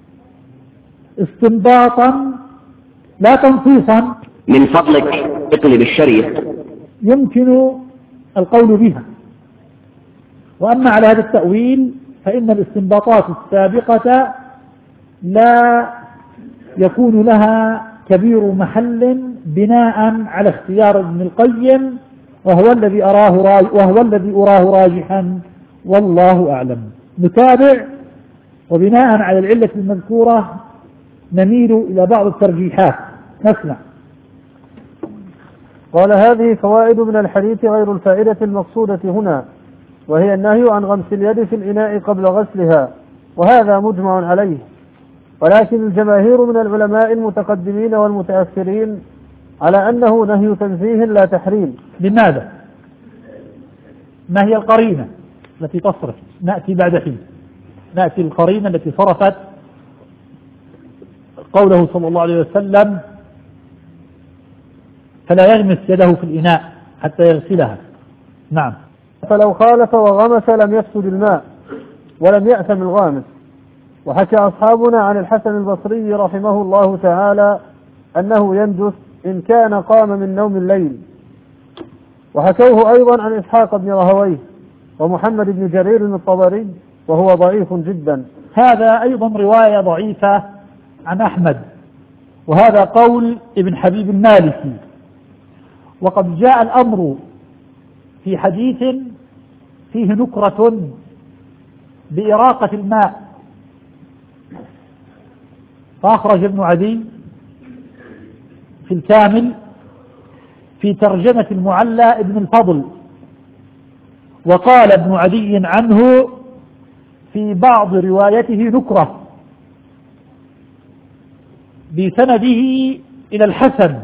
استنباطا لا تنصيصا، من فضلك اقلب الشريط، يمكن القول بها. وأما على هذا التأويل فإن الاستنباطات السابقة لا يكون لها كبير محل بناء على اختيار ابن القيم، وهو الذي أراه وهو الذي أراه راجحا والله أعلم. نتابع، وبناء على العلة المذكورة نميل إلى بعض الترجيحات. نسمع. قال: هذه فوائد من الحديث غير الفائدة المقصودة هنا، وهي النهي عن غمس اليد في الإناء قبل غسلها، وهذا مجمع عليه، ولكن الجماهير من العلماء المتقدمين والمتأخرين على أنه نهي تنزيه لا تحريم. لماذا؟ ما هي القرينة التي تصرف؟ نأتي بعد حين نأتي القرينة التي صرفت قوله صلى الله عليه وسلم: فلا يغمس يده في الإناء حتى يغسلها. نعم. فلو خالف وغمس لم يفسد الماء ولم يأثم الغامس. وحكى أصحابنا عن الحسن البصري رحمه الله تعالى أنه ينجس إن كان قام من نوم الليل، وحكوه أيضا عن إسحاق بن راهويه ومحمد بن جرير الطبري وهو ضعيف جدا. هذا أيضا رواية ضعيفة عن أحمد، وهذا قول ابن حبيب المالكي. وقد جاء الأمر في حديث فيه نكرة بإراقة الماء، فأخرج ابن عدي في الكامل في ترجمة المعلى ابن الفضل، وقال ابن عدي عنه في بعض روايته نكرة بسنده إلى الحسن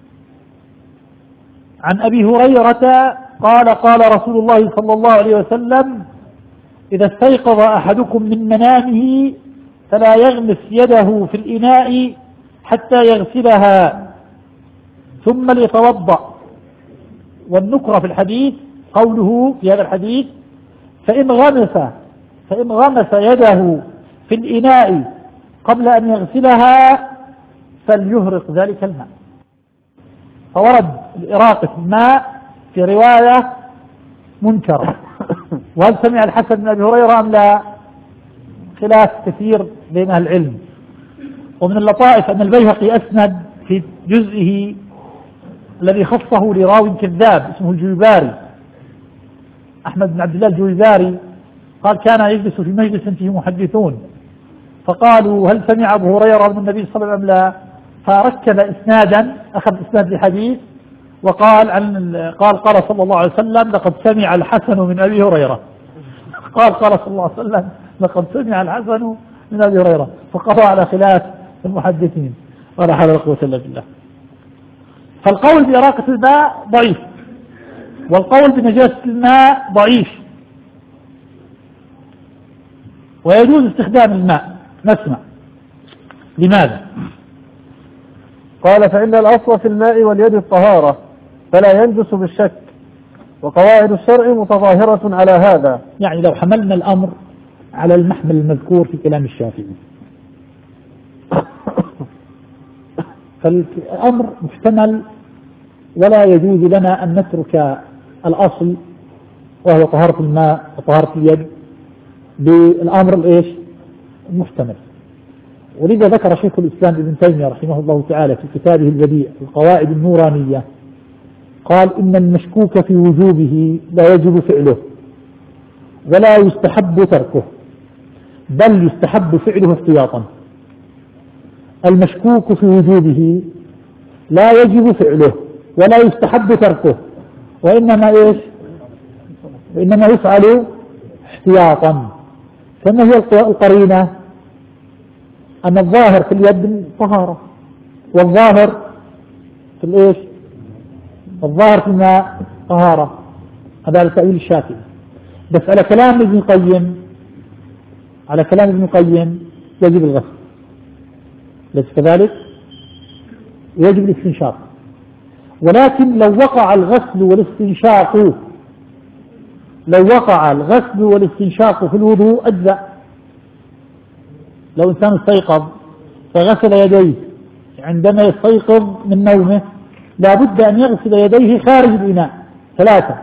عن أبي هريرة قال: قال رسول الله صلى الله عليه وسلم: إذا استيقظ أحدكم من منامه فلا يغمس يده في الإناء حتى يغسلها ثم ليتوضأ. والنكرة في الحديث قوله في هذا الحديث: فإن غمس فإن غمس يده في الإناء قبل أن يغسلها فليهرق ذلك الماء. فورد الإراقة الماء في رواية منكرة. وهل سمع الحسن بن أبي هريرة أم لا؟ خلاف كثير بين أهل العلم. ومن اللطائف أن البيهقي أسند في جزئه الذي خصه لراو كذاب اسمه الجويباري، أحمد بن عبد الله الجويباري، قال: كان يجلس في مجلس فيه محدثون فقالوا: هل سمع أبو هريرة من النبي صلى الله عليه وسلم لا؟ فركب إسنادا، أخذ إسناد الحديث وقال عن قال قال صلى الله عليه وسلم: لقد سمع الحسن من أبي هريرة. قال قال صلى الله عليه وسلم: لقد سمع الحسن من أبي هريرة. فقضى على خلاف المحدثين، ولا حول ولا قوة إلا بالله. فالقول بإراقة الماء ضعيف، والقول بنجاسة الماء ضعيف، ويجوز استخدام الماء. نسمع. لماذا؟ قال: فإن الأصل في الماء واليد الطهارة فلا ينجس بالشك، وقواعد الشرع متظاهرة على هذا. يعني لو حملنا الأمر على المحمل المذكور في كلام الشافعي فالأمر محتمل، ولا يجوز لنا أن نترك الأصل وهو طهارة الماء وطهارة اليد بالأمر الإيش المحتمل. ولذا ذكر شيخ الإسلام ابن تيمية رحمه الله تعالى في كتابه البديع القواعد النورانية، قال: إن المشكوك في وجوبه لا يجب فعله ولا يستحب تركه، بل يستحب فعله احتياطا. المشكوك في وجوبه لا يجب فعله ولا يستحب تركه، وإنما إيش وإنما يفعل احتياطا. فما هي القرينة؟ أن الظاهر في اليد طهارة، والظاهر في الإيش الظاهر في الماء طهارة. هذا التأويل الشافعي. بس على كلام ابن القيم على كلام ابن القيم يجب الغسل، ليس كذلك؟ يجب الاستنشاق، ولكن لو وقع الغسل والاستنشاق لو وقع الغسل والاستنشاق في الوضوء أجزأ. لو إنسان استيقظ فغسل يديه عندما يستيقظ من نومه لا بد أن يغسل يديه خارج الإناء ثلاثة،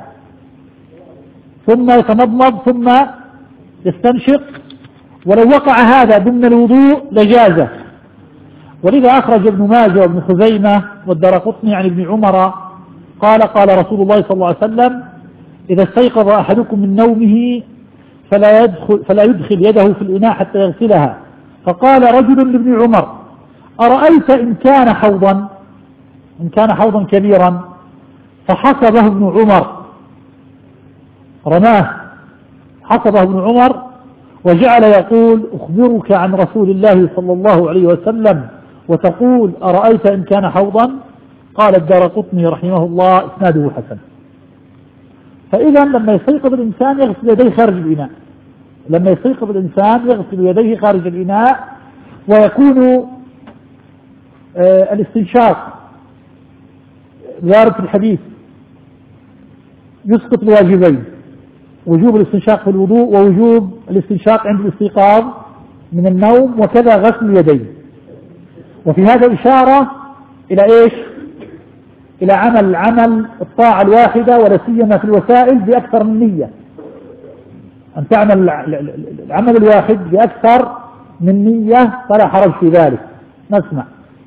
ثم يتمضمض ثم يستنشق. ولو وقع هذا ضمن الوضوء لجازه. ولذا أخرج ابن ماجه وابن خزيمة والدارقطني عن ابن عمر قال قال رسول الله صلى الله عليه وسلم: إذا استيقظ أحدكم من نومه فلا يدخل, فلا يدخل يده في الإناء حتى يغسلها. فقال رجل لابن عمر: أرأيت إن كان حوضا إن كان حوضا كبيرا؟ فحسبه ابن عمر، رماه حسبه ابن عمر وجعل يقول: أخبرك عن رسول الله صلى الله عليه وسلم وتقول أرأيت إن كان حوضا؟ قال الدارقطني رحمه الله: إسناده حسن. فإذا لما يستيقظ الإنسان يغسل يديه خارج الإناء لما يستيقظ الإنسان يغسل يديه خارج الإناء ويكون آه الاستنشاق وارد في الحديث يسقط الواجبين: وجوب الاستنشاق في الوضوء ووجوب الاستنشاق عند الاستيقاظ من النوم، وكذا غسل اليدين. وفي هذا إشارة إلى إيش؟ إلى عمل عمل الطاعة الواحدة ولا سيما في الوسائل بأكثر من نية، أن تعمل العمل الواحد بأكثر من نية فلا حرج في ذلك. نسمع.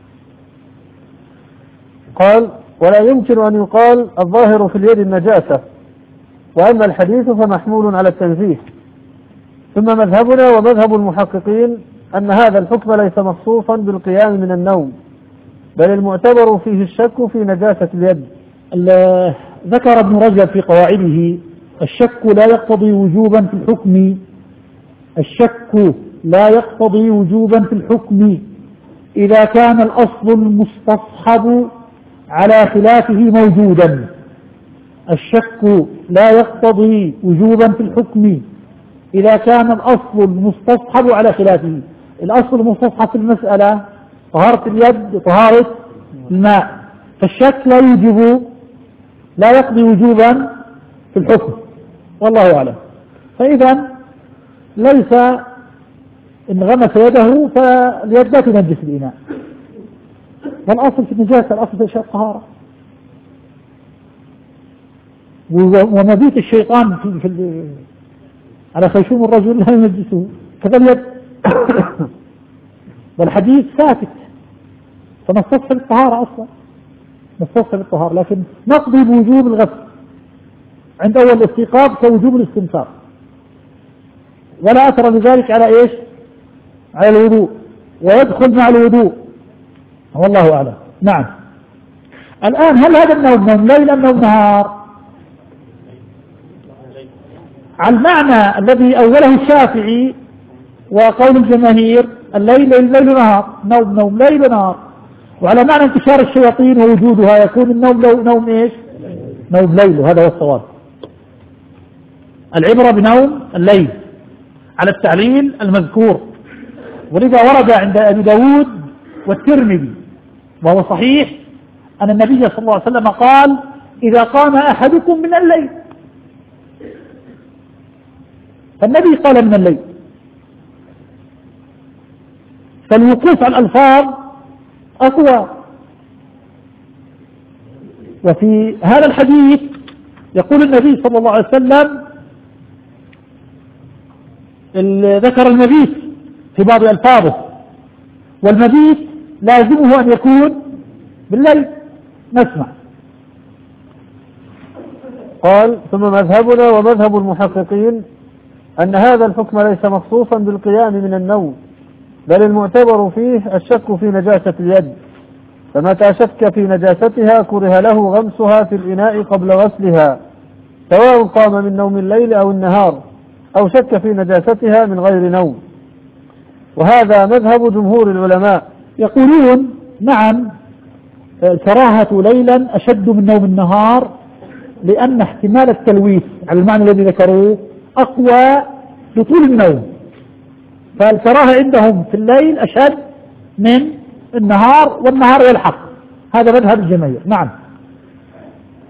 قال: ولا يمكن أن يقال الظاهر في اليد النجاسة، وأما الحديث فمحمول على التنزيه. ثم مذهبنا ومذهب المحققين أن هذا الحكم ليس مخصوصا بالقيام من النوم، بل المعتبر فيه الشك في نجاسة اليد. ذكر ابن رجب في قواعده: الشك لا يقتضي وجوبا في الحكم الشك لا يقتضي وجوبا في الحكم إذا كان الأصل المستصحب على خلافه موجودا. الشك لا يقتضي وجوبا في الحكم إذا كان الأصل المستصحب على خلافه. الأصل المستصحب في المسألة طهارة اليد طهارة الماء، فالشك لا يوجب لا يقضي وجوبا في الحكم، والله أعلم. فإذا ليس إن غمس يده فاليد لا تنجس الإناء، والأصل في النجاسة الأصل في إشاء الطهارة. ومبيت الشيطان في, في على خيشوم الرجل لا ينجسه كذا اليد. والحديث ساكت، فنستصحب الطهارة أصلا نستصحب الطهارة، لكن نقضي بوجوب الغسل عند أول الاستيقاظ كوجوب الاستنشاق، ولا أثر لذلك على إيش؟ على الوضوء، ويدخل مع الوضوء، والله أعلم. نعم. الآن هل هذا النوم نوم ليل أم نوم نهار؟ على المعنى الذي أوله الشافعي وقول الجماهير الليل ليل ليل نهار، نوم نوم ليل نهار. وعلى معنى انتشار الشياطين ووجودها يكون النوم نوم إيش؟ نوم ليل، وهذا هو الصواب. العبرة بنوم الليل على التعليل المذكور، ولذا ورد عند أبي داود والترمذي وهو صحيح أن النبي صلى الله عليه وسلم قال: إذا قام أحدكم من الليل. فالنبي قال من الليل، فالوقوف على الألفاظ أقوى. وفي هذا الحديث يقول النبي صلى الله عليه وسلم ذكر المبيت في بعض ألفاظه، والمبيت لازمه أن يكون بالليل. نسمع. قال: ثم مذهبنا ومذهب المحققين أن هذا الحكم ليس مخصوصا بالقيام من النوم، بل المعتبر فيه الشك في نجاسة اليد، فمتى شك في نجاستها كره له غمسها في الإناء قبل غسلها، سواء قام من نوم الليل أو النهار، أو شك في نجاستها من غير نوم. وهذا مذهب جمهور العلماء، يقولون نعم الكراهة ليلا أشد من نوم النهار، لأن احتمال التلويث على المعنى الذي ذكروه أقوى لطول النوم، فالكراهة عندهم في الليل أشد من النهار، والنهار يلحق. هذا مذهب الجماهير. نعم.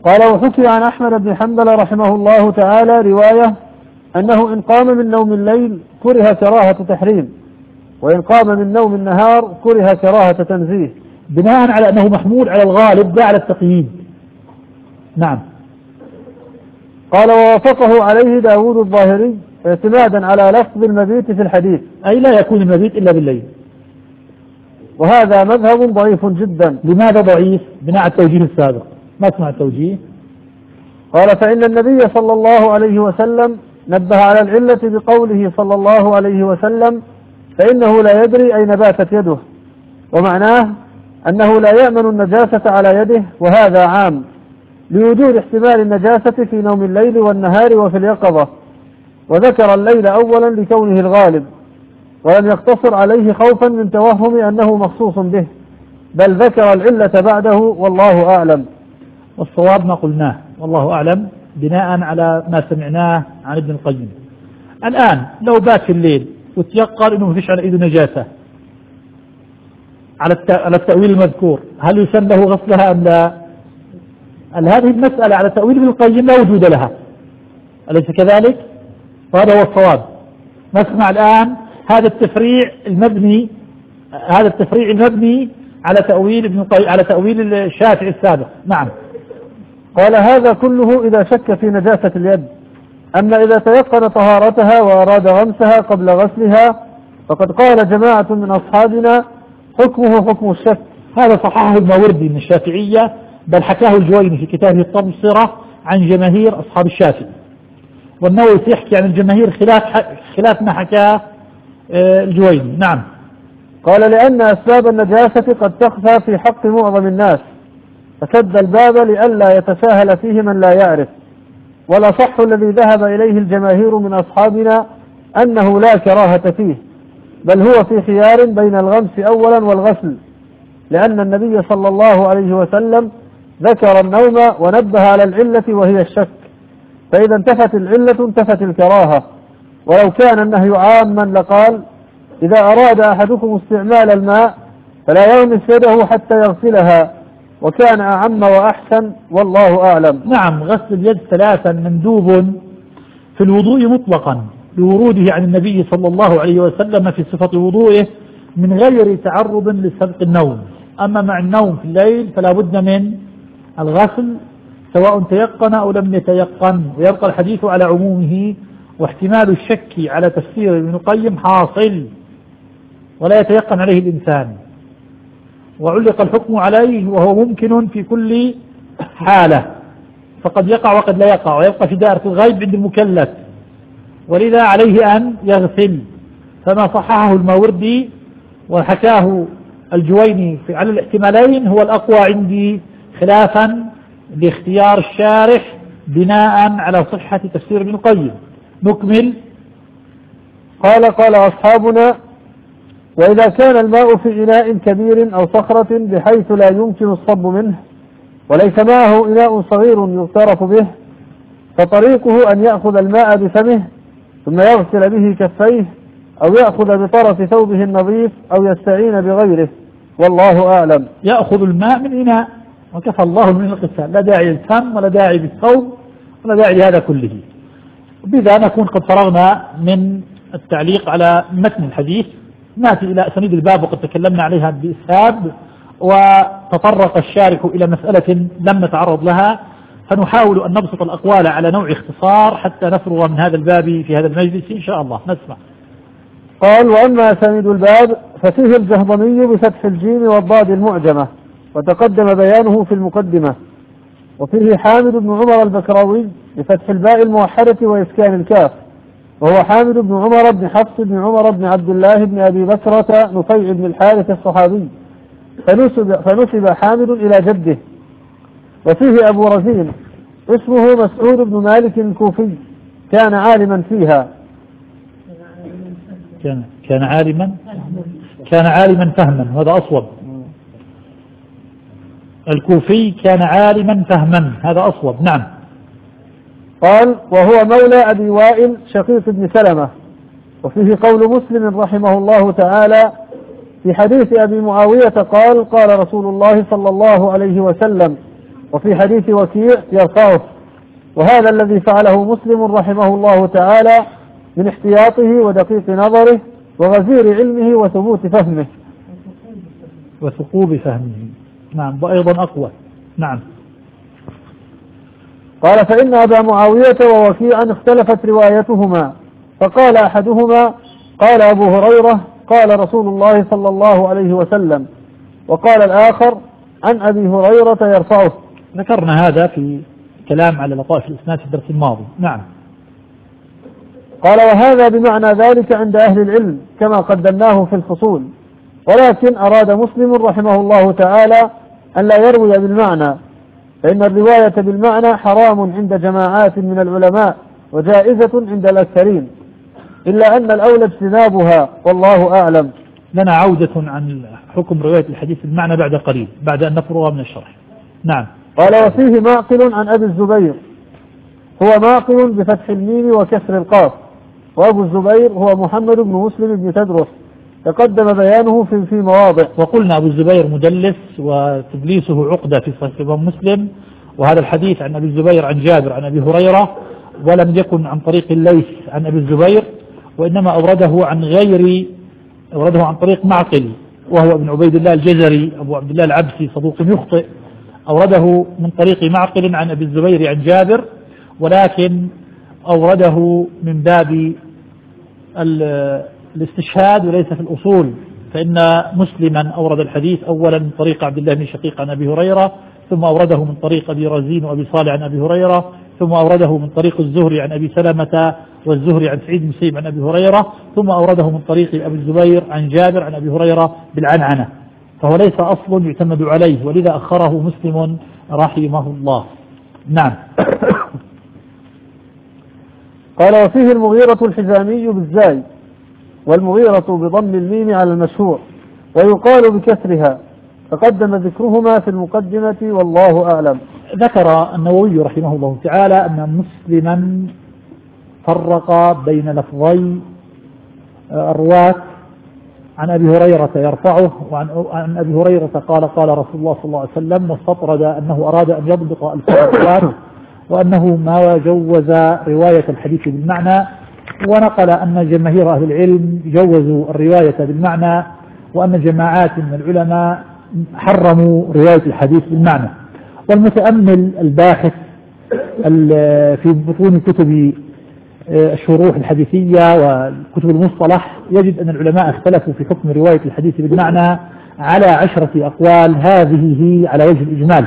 قال وحكي عن أحمد بن حنبل رحمه الله تعالى رواية أنه إن قام من نوم الليل كره كراهة تحريم، وإن قام من نوم النهار كره كراهة تنزيه، بناء على أنه محمول على الغالب لا على التقييد. نعم. قال ووافقه عليه داود الظاهري اعتمادا على لفظ المبيت في الحديث، أي لا يكون المبيت إلا بالليل، وهذا مذهب ضعيف جدا. لماذا ضعيف؟ بناء على التوجيه السابق. ما اسمع التوجيه؟ قال فإن النبي صلى الله عليه وسلم نبه على العلة بقوله صلى الله عليه وسلم فإنه لا يدري أين باتت يده، ومعناه أنه لا يأمن النجاسة على يده، وهذا عام لوجود احتمال النجاسة في نوم الليل والنهار وفي اليقظة، وذكر الليل أولا لكونه الغالب، ولم يقتصر عليه خوفا من توهم أنه مخصوص به، بل ذكر العلة بعده والله أعلم. والصواب ما قلناه والله أعلم بناء على ما سمعناه عن ابن القيم. الآن لو بات في الليل وتيقن أنه فيش على إيده نجاسة على على التأويل المذكور، هل يسن له غسلها أم لا؟ هذه المسألة على تأويل ابن القيم لا وجود لها، أليس كذلك؟ وهذا هو الصواب. نسمع الآن هذا التفريع المبني هذا التفريع المبني على تأويل ابن القيم على تأويل الشافعي السابق. نعم. قال هذا كله إذا شك في نجاسة اليد، أما إذا تيقن طهارتها وأراد غمسها قبل غسلها فقد قال جماعة من أصحابنا حكمه حكم الشك. هذا صححه الماوردي من الشافعية، بل حكاه الجويني في كتابه التبصرة عن جماهير أصحاب الشافعي، والنووي يحكي عن الجماهير خلاف خلاف ما حكاه الجويني. نعم. قال لأن أسباب النجاسة قد تخفى في حق معظم الناس، فسد الباب لئلا يتساهل فيه من لا يعرف، والأصح الذي ذهب إليه الجماهير من أصحابنا أنه لا كراهة فيه، بل هو في خيار بين الغمس أولا والغسل، لأن النبي صلى الله عليه وسلم ذكر النوم ونبه على العلة وهي الشك، فإذا انتفت العلة انتفت الكراهة. ولو كان النهي عاما لقال إذا أراد أحدكم استعمال الماء فلا يغمس يده حتى يغسلها، وكان أعم وأحسن والله أعلم. نعم. غسل اليد ثلاثا مندوب في الوضوء مطلقا لوروده عن النبي صلى الله عليه وسلم في صفة وضوئه من غير تعرض لسبق النوم. أما مع النوم في الليل فلا بد من الغسل سواء تيقن أو لم يتيقن، ويبقى الحديث على عمومه، واحتمال الشك على تفسير ابن القيم حاصل ولا يتيقن عليه الإنسان، وعلق الحكم عليه وهو ممكن في كل حالة، فقد يقع وقد لا يقع، ويبقى في دائرة الغيب عند المكلف، ولذا عليه أن يغسل. فما صححه الماوردي وحكاه الجويني على الاحتمالين هو الأقوى عندي خلافا لاختيار الشارح بناء على صحة تفسير ابن القيم. نكمل. قال قال أصحابنا وإذا كان الماء في إناء كبير أو صخرة بحيث لا يمكن الصب منه وليس معه إناء صغير يغترف به، فطريقه أن يأخذ الماء بفمه ثم يغسل به كفيه، أو يأخذ بطرف ثوبه النظيف، أو يستعين بغيره، والله أعلم. يأخذ الماء من إناء وكفى الله من الغسال، لا داعي للفم ولا داعي بالثوب ولا داعي لهذا كله. بذا نكون قد فرغنا من التعليق على متن الحديث. نأتي إلى أسانيد الباب وقد تكلمنا عليها بإسهاب، وتطرق الشارح إلى مسألة لم نتعرض لها، فنحاول أن نبسط الأقوال على نوع اختصار حتى نفرغ من هذا الباب في هذا المجلس إن شاء الله. نسمع. قال وأما أسانيد الباب ففيه الجهضمي بفتح الجيم والضاد المعجمة، وتقدم بيانه في المقدمة. وفيه حامد بن عمر البكراوي بفتح الباء الموحدة وإسكان الكاف، وهو حامد بن عمر بن حفص بن عمر بن عبد الله بن أبي بكرة نفيع بن الحارث الصحابي، فنسب, فنسب حامد إلى جده. وفيه أبو رزين اسمه مسعود بن مالك الكوفي، كان عالما فيها. كان كان عالما كان عالما فهما، هذا أصوب. الكوفي كان عالما فهما، هذا أصوب. نعم. قال وهو مولى أبي وائل شقيق بن سلمة. وفيه قول مسلم رحمه الله تعالى في حديث أبي معاوية قال قال رسول الله صلى الله عليه وسلم وفي حديث وكيع يرفعه، وهذا الذي فعله مسلم رحمه الله تعالى من احتياطه ودقيق نظره وغزير علمه وثبوت فهمه وثقوب فهمه. نعم، وأيضا أقوى. نعم. قال: فإن أبا معاوية ووكيعا اختلفت روايتهما، فقال أحدهما: قال أبو هريرة قال رسول الله صلى الله عليه وسلم، وقال الآخر: عن أبي هريرة يرفعه. ذكرنا هذا في كلام على لطائف الإسناد في الدرس الماضي. نعم. قال: وهذا بمعنى ذلك عند أهل العلم كما قدمناه في الفصول، ولكن أراد مسلم رحمه الله تعالى أن لا يروي بالمعنى، فإن الرواية بالمعنى حرام عند جماعات من العلماء وجائزة عند الأكثرين، إلا أن الأولى اجتنابها والله أعلم. لنا عودة عن حكم رواية الحديث بالمعنى بعد قليل، بعد أن نفرغ من الشرح. نعم. قال: وفيه معقل عن أبي الزبير، هو معقل بفتح الميم وكسر القاف، وأبو الزبير هو محمد بن مسلم بن تدرس، تقدم بيانه في في مواضع. وقلنا أبو الزبير مدلس وتدليسه عقدة في صحيح مسلم، وهذا الحديث عن أبي الزبير عن جابر عن أبي هريرة، ولم يكن عن طريق الليث عن أبي الزبير، وإنما أورده عن غير أورده عن طريق معقل وهو ابن عبيد الله الجزري أبو عبد الله العبسي صدوق يخطئ، أورده من طريق معقل عن أبي الزبير عن جابر، ولكن أورده من باب الاستشهاد وليس في الأصول، فإن مسلما أورد الحديث أولا من طريق عبد الله بن شقيق عن أبي هريرة، ثم أورده من طريق أبي رزين وأبي صالح عن أبي هريرة، ثم أورده من طريق الزهري عن أبي سلمة والزهري عن سعيد بن مسيب عن أبي هريرة، ثم أورده من طريق أبي الزبير عن جابر عن أبي هريرة بالعنعنة، فهو ليس أصل يعتمد عليه، ولذا أخره مسلم رحمه الله. نعم. قال: وفيه المغيرة الحزامي بالزاي، والمغيرة بضم الميم على المشهور، ويقال بكسرها، تقدم ذكرهما في المقدمة والله أعلم. ذكر النووي رحمه الله تعالى أن مسلما فرق بين لفظي الرواة عن أبي هريرة يرفعه وعن أبي هريرة قال قال رسول الله صلى الله عليه وسلم، واستطرد أنه أراد أن يضبط الفرق وأنه ما جوز رواية الحديث بالمعنى، ونقل أن جماهير أهل العلم جوزوا الرواية بالمعنى، وأن جماعات من العلماء حرموا رواية الحديث بالمعنى. والمتأمل الباحث في بطون كتب الشروح الحديثية وكتب المصطلح يجد أن العلماء اختلفوا في حكم رواية الحديث بالمعنى على عشرة أقوال، هذه هي على وجه الإجمال،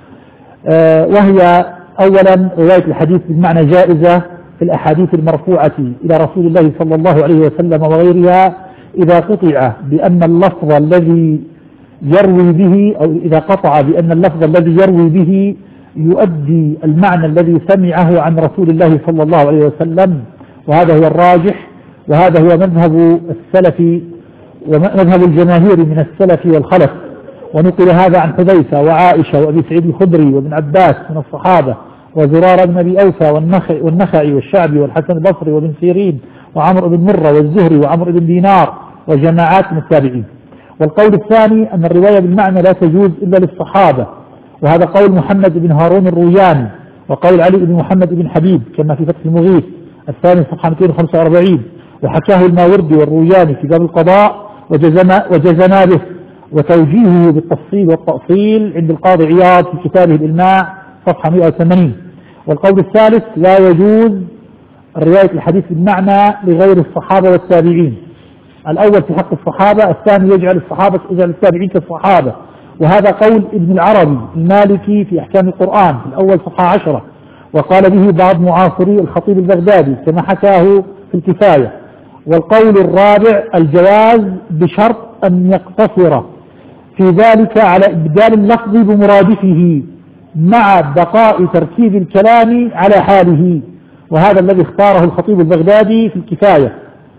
وهي أولا رواية الحديث بالمعنى جائزة في الأحاديث المرفوعة إلى رسول الله صلى الله عليه وسلم وغيرها إذا قطع بأن اللفظ الذي يروي به أو إذا قطع بأن اللفظ الذي يروي به يؤدي المعنى الذي سمعه عن رسول الله صلى الله عليه وسلم، وهذا هو الراجح، وهذا هو مذهب السلف ومذهب الجماهير من السلف والخلف، ونقل هذا عن حذيفة وعائشة وأبي سعيد الخدري وابن عباس من الصحابة وزرار بن أبي أوفى والنخعي, والنخعي والشعبي والحسن البصري وابن سيرين وعمر بن مرة والزهري وعمر بن دينار وجماعات من التابعين. والقول الثاني أن الرواية بالمعنى لا تجوز إلا للصحابة، وهذا قول محمد بن هارون الروياني وقول علي بن محمد بن حبيب كما في فتح المغيث الثاني صفحة مئتين وخمسة وأربعين، وحكاه الماوردي والروياني في باب القضاء وجزنا به، وتوجيهه بالتفصيل والتأصيل عند القاضي عياض في كتابه الإلماع صفحة مئة وثمانين. والقول الثالث لا يجوز رواية الحديث بالمعنى لغير الصحابة والتابعين، الأول في حق الصحابة، الثاني يجعل الصحابة يجعل التابعين كالصحابة، وهذا قول ابن العربي المالكي في أحكام القرآن في الأول صفحة عشرة، وقال به بعض معاصري الخطيب البغدادي كما حكاه في الكفاية. والقول الرابع الجواز بشرط أن يقتصر في ذلك على إبدال اللفظ بمرادفه مع بقاء تركيب الكلام على حاله، وهذا الذي اختاره الخطيب البغدادي في الكفاية.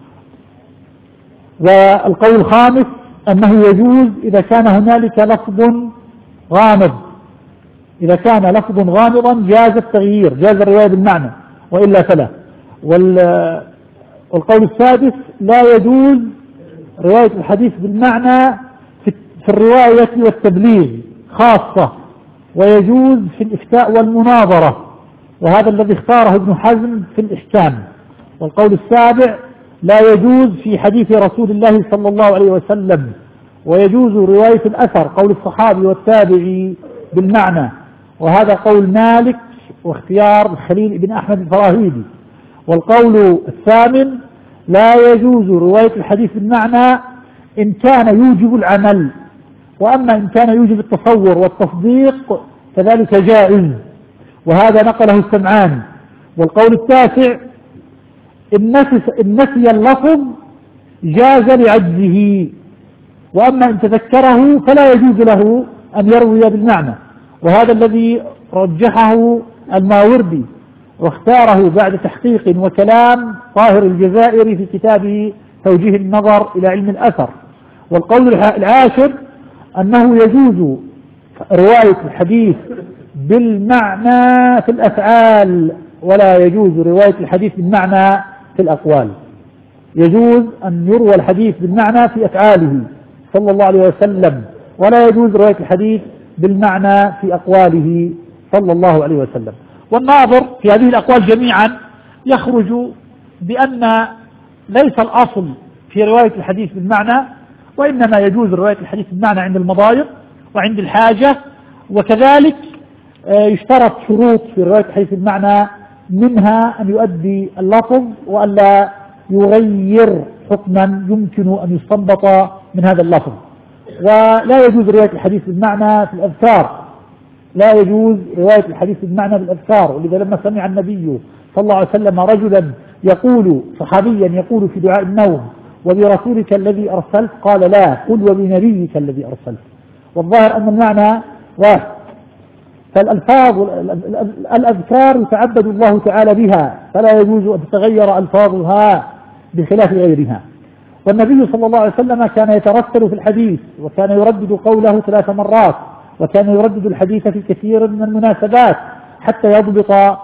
والقول الخامس أنه يجوز إذا كان هنالك لفظ غامض، إذا كان لفظ غامضا جاز التغيير، جاز الرواية بالمعنى، وإلا فلا. والقول السادس لا يجوز رواية الحديث بالمعنى في الرواية والتبليغ خاصة، ويجوز في الإفتاء والمناظرة، وهذا الذي اختاره ابن حزم في الإحكام. والقول السابع لا يجوز في حديث رسول الله صلى الله عليه وسلم، ويجوز رواية الأثر قول الصحابي والتابعي بالمعنى، وهذا قول مالك واختيار الخليل بن أحمد الفراهيدي. والقول الثامن لا يجوز رواية الحديث بالمعنى إن كان يوجب العمل، وأما إن كان يوجب التصور والتصديق فذلك جائز، وهذا نقله السمعاني. والقول التاسع إن نسي اللفظ جاز لعجزه، وأما إن تذكره فلا يجوز له أن يروي بالمعنى، وهذا الذي رجحه الماوردي واختاره بعد تحقيق وكلام طاهر الجزائري في كتابه توجيه النظر إلى علم الأثر. والقول العاشر أنه يجوز رواية الحديث بالمعنى في الأفعال، ولا يجوز رواية الحديث بالمعنى في الأقوال. يجوز أن يروى الحديث بالمعنى في أفعاله صلى الله عليه وسلم، ولا يجوز رواية الحديث بالمعنى في أقواله صلى الله عليه وسلم. والناظر في هذه الأقوال جميعا يخرج بأن ليس الأصل في رواية الحديث بالمعنى، وإنما يجوز رواية الحديث بالمعنى عند المضايق وعند الحاجة. وكذلك يشترط شروط في رواية الحديث بالمعنى، منها أن يؤدي اللفظ وألا يغير حكما يمكن أن يستنبط من هذا اللفظ. ولا يجوز رواية الحديث بالمعنى في الأذكار، لا يجوز رواية الحديث بالمعنى في الأذكار. ولذا لما سمع النبي صلى الله عليه وسلم رجلا يقول صحابيا يقول في دعاء النوم وبرسولك الذي أرسلت، قال لا، قل وبنبيك الذي أرسلت. والظاهر أن المعنى واحد. فالألفاظ الأذكار يتعبد الله تعالى بها، فلا يجوز أن تتغير ألفاظها بخلاف غيرها. والنبي صلى الله عليه وسلم كان يترسل في الحديث، وكان يردد قوله ثلاث مرات، وكان يردد الحديث في كثير من المناسبات حتى يضبط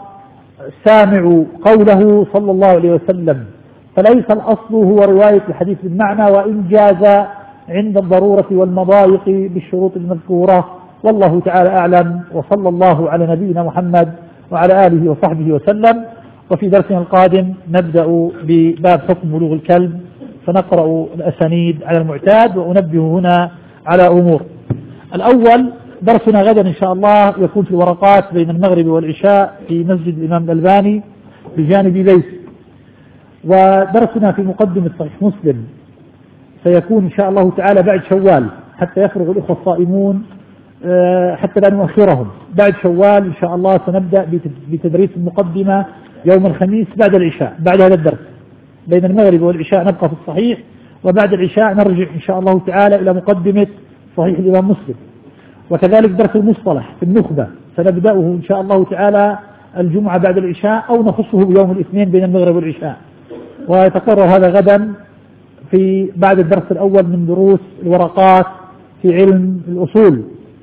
السامع قوله صلى الله عليه وسلم. فليس الأصل هو رواية الحديث بالمعنى، وإن جاز عند الضرورة والمضايق بالشروط المذكورة. والله تعالى أعلم، وصلى الله على نبينا محمد وعلى آله وصحبه وسلم. وفي درسنا القادم نبدأ بباب حكم بلوغ الكلب، فنقرأ الأسانيد على المعتاد، وأنبه هنا على أمور. الأول درسنا غدا إن شاء الله يكون في الورقات بين المغرب والعشاء في مسجد الإمام الألباني بجانب ليث. ودرسنا في مقدمة صحيح مسلم سيكون إن شاء الله تعالى بعد شوال، حتى يفرغ الإخوة الصائمون، حتى لا نؤخرهم. بعد شوال إن شاء الله سنبدأ بتدريس المقدمة يوم الخميس بعد العشاء. بعد هذا الدرس بين المغرب والعشاء نبقى في الصحيح، وبعد العشاء نرجع إن شاء الله تعالى إلى مقدمة صحيح الإمام مسلم. وكذلك درس المصطلح في النخبة سنبدأه إن شاء الله تعالى الجمعة بعد العشاء، أو نخصه بيوم الاثنين بين المغرب والعشاء. ويتقرر هذا غدا في بعد الدرس الأول من دروس الورقات في علم الأصول.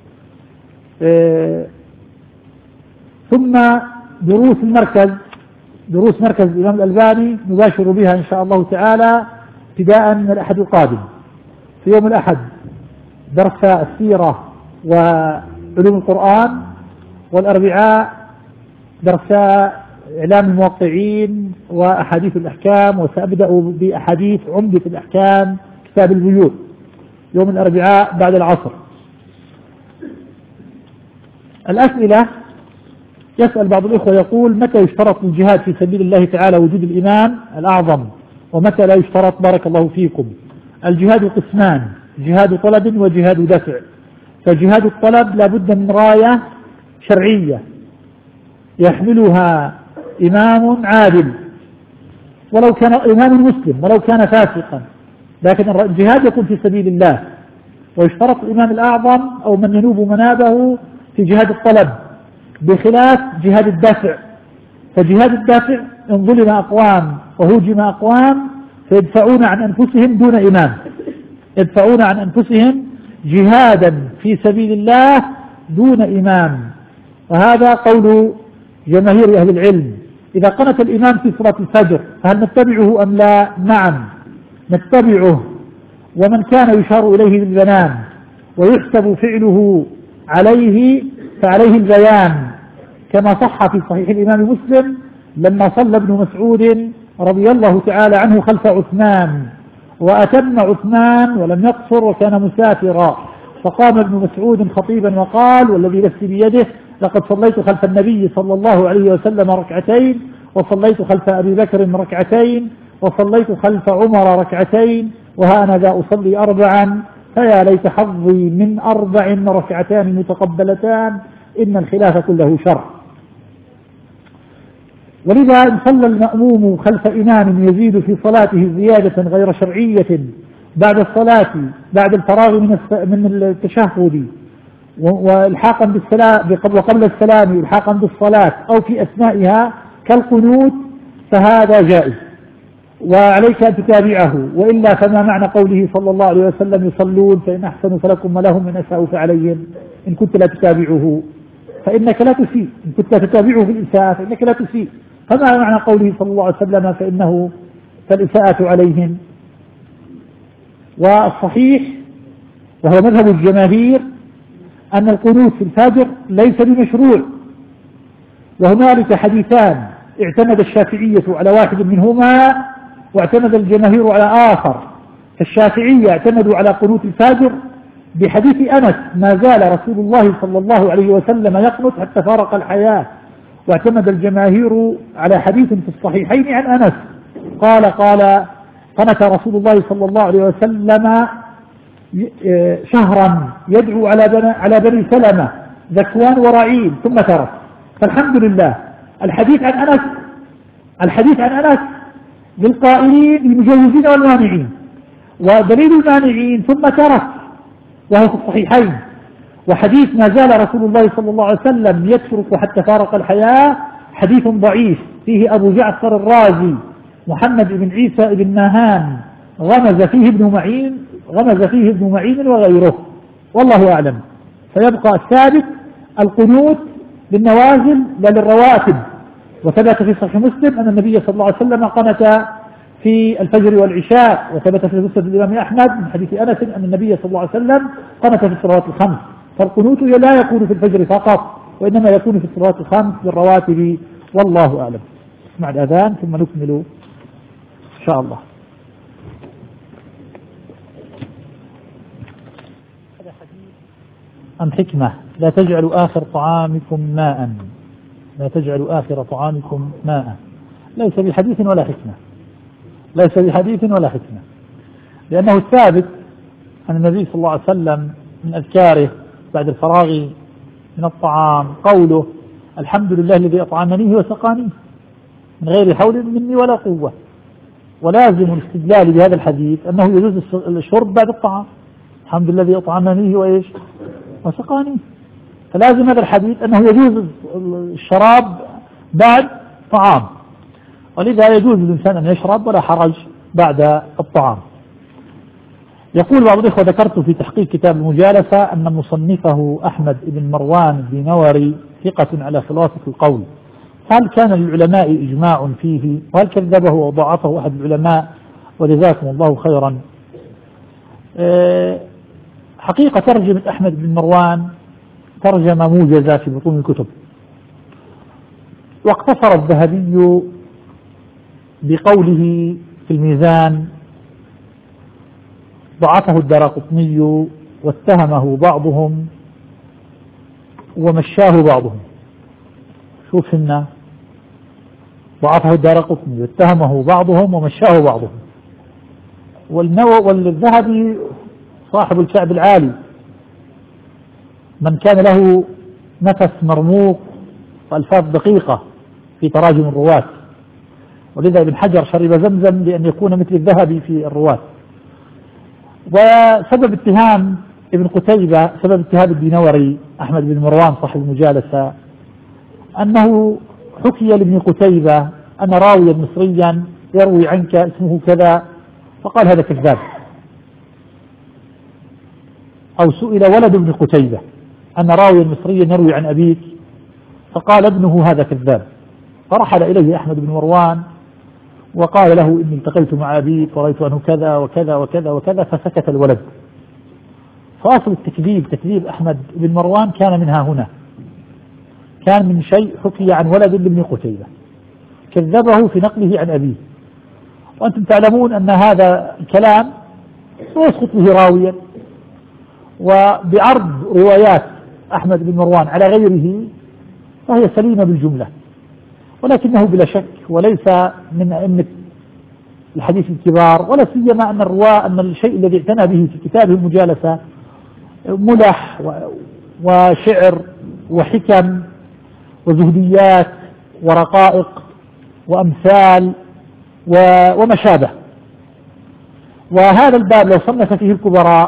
اه ثم دروس المركز، دروس مركز الإمام الألباني نباشر بها إن شاء الله تعالى ابتداء من الأحد القادم. في يوم الأحد درس السيرة وعلوم القرآن، والأربعاء درس إعلام الموقعين وأحاديث الأحكام، وسأبدأ بأحاديث عمدة الأحكام كتاب البيوت يوم الأربعاء بعد العصر. الأسئلة: يسأل بعض الإخوة يقول: متى يشترط الجهاد في سبيل الله تعالى وجود الإمام الأعظم، ومتى لا يشترط؟ بارك الله فيكم. الجهاد قسمان: جهاد طلب وجهاد دفع. فجهاد الطلب لا بد من راية شرعية يحملها إمام عادل، ولو كان إمام مسلم ولو كان فاسقا، لكن الجهاد يكون في سبيل الله. ويشترط الإمام الأعظم أو من ينوب منابه في جهاد الطلب، بخلاف جهاد الدفع. فجهاد الدفع إن ظلم أقوام وهوجم أقوام فيدفعون عن أنفسهم دون إمام، يدفعون عن أنفسهم جهادا في سبيل الله دون إمام. وهذا قول جماهير أهل العلم. إذا قنت الإمام في صلاة الفجر فهل نتبعه أم لا؟ نعم نتبعه. ومن كان يشار إليه بالبنان ويحسب فعله عليه فعليه البيان، كما صح في صحيح الإمام مسلم لما صلى ابن مسعود رضي الله تعالى عنه خلف عثمان وأتم عثمان ولم يقصر وكان مسافرا، فقام ابن مسعود خطيبا وقال: والذي نفسي بيده لقد صليت خلف النبي صلى الله عليه وسلم ركعتين، وصليت خلف أبي بكر ركعتين، وصليت خلف عمر ركعتين، وها أنا ذا أصلي أربعا، فيا ليت حظي من أربع ركعتان متقبلتان، إن الخلاف كله شر. ولذا إن صلى المأموم خلف إمام يزيد في صلاته زيادة غير شرعية بعد الصلاة بعد الفراغ من من التشهد والحاقا بالسلام وقبل السلام الحاقا بالصلاة أو في أثنائها كالقنوت فهذا جائز وعليك أن تتابعه، وإلا فما معنى قوله صلى الله عليه وسلم: يصلون فإن أحسنوا فلكم ولهم إن أساءوا فعليهم. إن كنت لا تتابعه فإنك لا تسيء، إن كنت لا تتابعه في الإساءة فإنك لا تسيء. فما معنى قوله صلى الله عليه وسلم: فإنه فالإساءة عليهم؟ والصحيح وهو مذهب الجماهير أن القنوت في الفجر ليس بمشروع، وهنالك حديثان اعتمد الشافعية على واحد منهما واعتمد الجماهير على آخر. فالشافعية اعتمدوا على قنوت الفجر بحديث أنس: ما زال رسول الله صلى الله عليه وسلم يقنت حتى فارق الحياة. واعتمد الجماهير على حديث في الصحيحين عن أنس قال قال قنت رسول الله صلى الله عليه وسلم شهرا يدعو على بني, على بني سلمة ذكوان ورعيل ثم ترك. فالحمد لله الحديث عن أنس الحديث عن أنس للقائلين المجوزين والمانعين، ودليل المانعين ثم ترك وهو في الصحيحين. وحديث ما زال رسول الله صلى الله عليه وسلم يترك حتى فارق الحياة حديث ضعيف فيه أبو جعفر الرازي محمد بن عيسى بن ناهان غمز فيه ابن معين غمز فيه ابن معين وغيره، والله أعلم. فيبقى الثابت القنوت للنوازل لا للرواتب. وثبت في صحيح مسلم أن النبي صلى الله عليه وسلم قنت في الفجر والعشاء، وثبت في مسند الإمام أحمد من حديث أنس أن النبي صلى الله عليه وسلم قنت في الصلوات الخمس. فالقنوت لا يكون في الفجر فقط، وإنما يكون في الصلوات الخمس بالرواتب، والله أعلم. اسمع الأذان ثم نكمل إن شاء الله. هذا حديث عن حكمة: لا تجعلوا آخر طعامكم ماء لا تجعلوا آخر طعامكم ماء. ليس بحديث ولا حكمة ليس بحديث ولا حكمة لأنه الثابت عن النبي صلى الله عليه وسلم من أذكاره بعد الفراغ من الطعام قوله: الحمد لله الذي أطعمنيه وسقانيه من غير حول مني ولا قوة. ولازم الاستدلال بهذا الحديث أنه يجوز الشرب بعد الطعام. الحمد لله الذي أطعمنيه وإيش وسقانيه. فلازم هذا الحديث أنه يجوز الشراب بعد طعام، ولذا يجوز للإنسان أن يشرب ولا حرج بعد الطعام. يقول بعض الإخوة: ذكرت في تحقيق كتاب المجالسة أن مصنفه أحمد بن مروان الدينوري ثقة على خلاصة القول، هل كان للعلماء إجماع فيه؟ وهل كذبه وضعفه أحد العلماء؟ وجزاكم الله خيرا. حقيقة ترجمة أحمد بن مروان ترجمة موجزة في بطون الكتب، واقتصر الذهبي بقوله في الميزان: ضعفه الدارقطني واتهمه بعضهم ومشاه بعضهم. شوف هنا: ضعفه الدارقطني واتهمه بعضهم ومشاه بعضهم. والذهبي صاحب الكعب العالي من كان له نفس مرموق وألفاظ دقيقة في تراجم الرواة، ولذا ابن حجر شرب زمزم لأن يكون مثل الذهبي في الرواة. وسبب اتهام ابن قتيبة سبب اتهام الدينوري أحمد بن مروان صاحب المجالسة أنه حكي لابن قتيبة أن راويا مصريا يروي عنك اسمه كذا، فقال هذا كذاب. أو سئل ولد ابن قتيبة أن راويا مصريا يروي عن أبيك، فقال ابنه هذا كذاب. فرحل إليه أحمد بن مروان وقال له: إني التقيت مع أبيك ورأيت أنه كذا وكذا وكذا وكذا، فسكت الولد. فأصل التكذيب تكذيب أحمد بن مروان كان منها هنا، كان من شيء حكي عن ولد لابن قتيبة كذبه في نقله عن أبيه، وأنتم تعلمون أن هذا الكلام يسقط به راويا، وبعرض روايات أحمد بن مروان على غيره فهي سليمة بالجملة، ولكنه بلا شك وليس من أئمة الحديث الكبار، ولا سيما أن الرواة أن الشيء الذي اعتنى به في كتابه المجالسة ملح وشعر وحكم وزهديات ورقائق وأمثال وما شابه. وهذا الباب لو صنف فيه الكبراء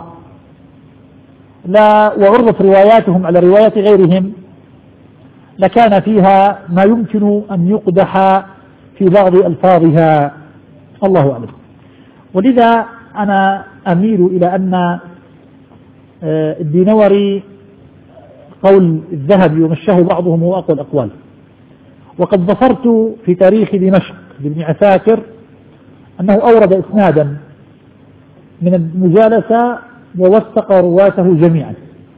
لا وعرضت رواياتهم على روايات غيرهم لكان فيها ما يمكن أن يقدح في بعض ألفاظها، الله أعلم. ولذا أنا أميل إلى أن الدينوري قول الذهبي ومشاه بعضهم هو أقوى الأقوال. وقد ظفرت في تاريخ دمشق لابن عساكر أنه أورد إسنادا من المجالسة ووثق رواته جميعا،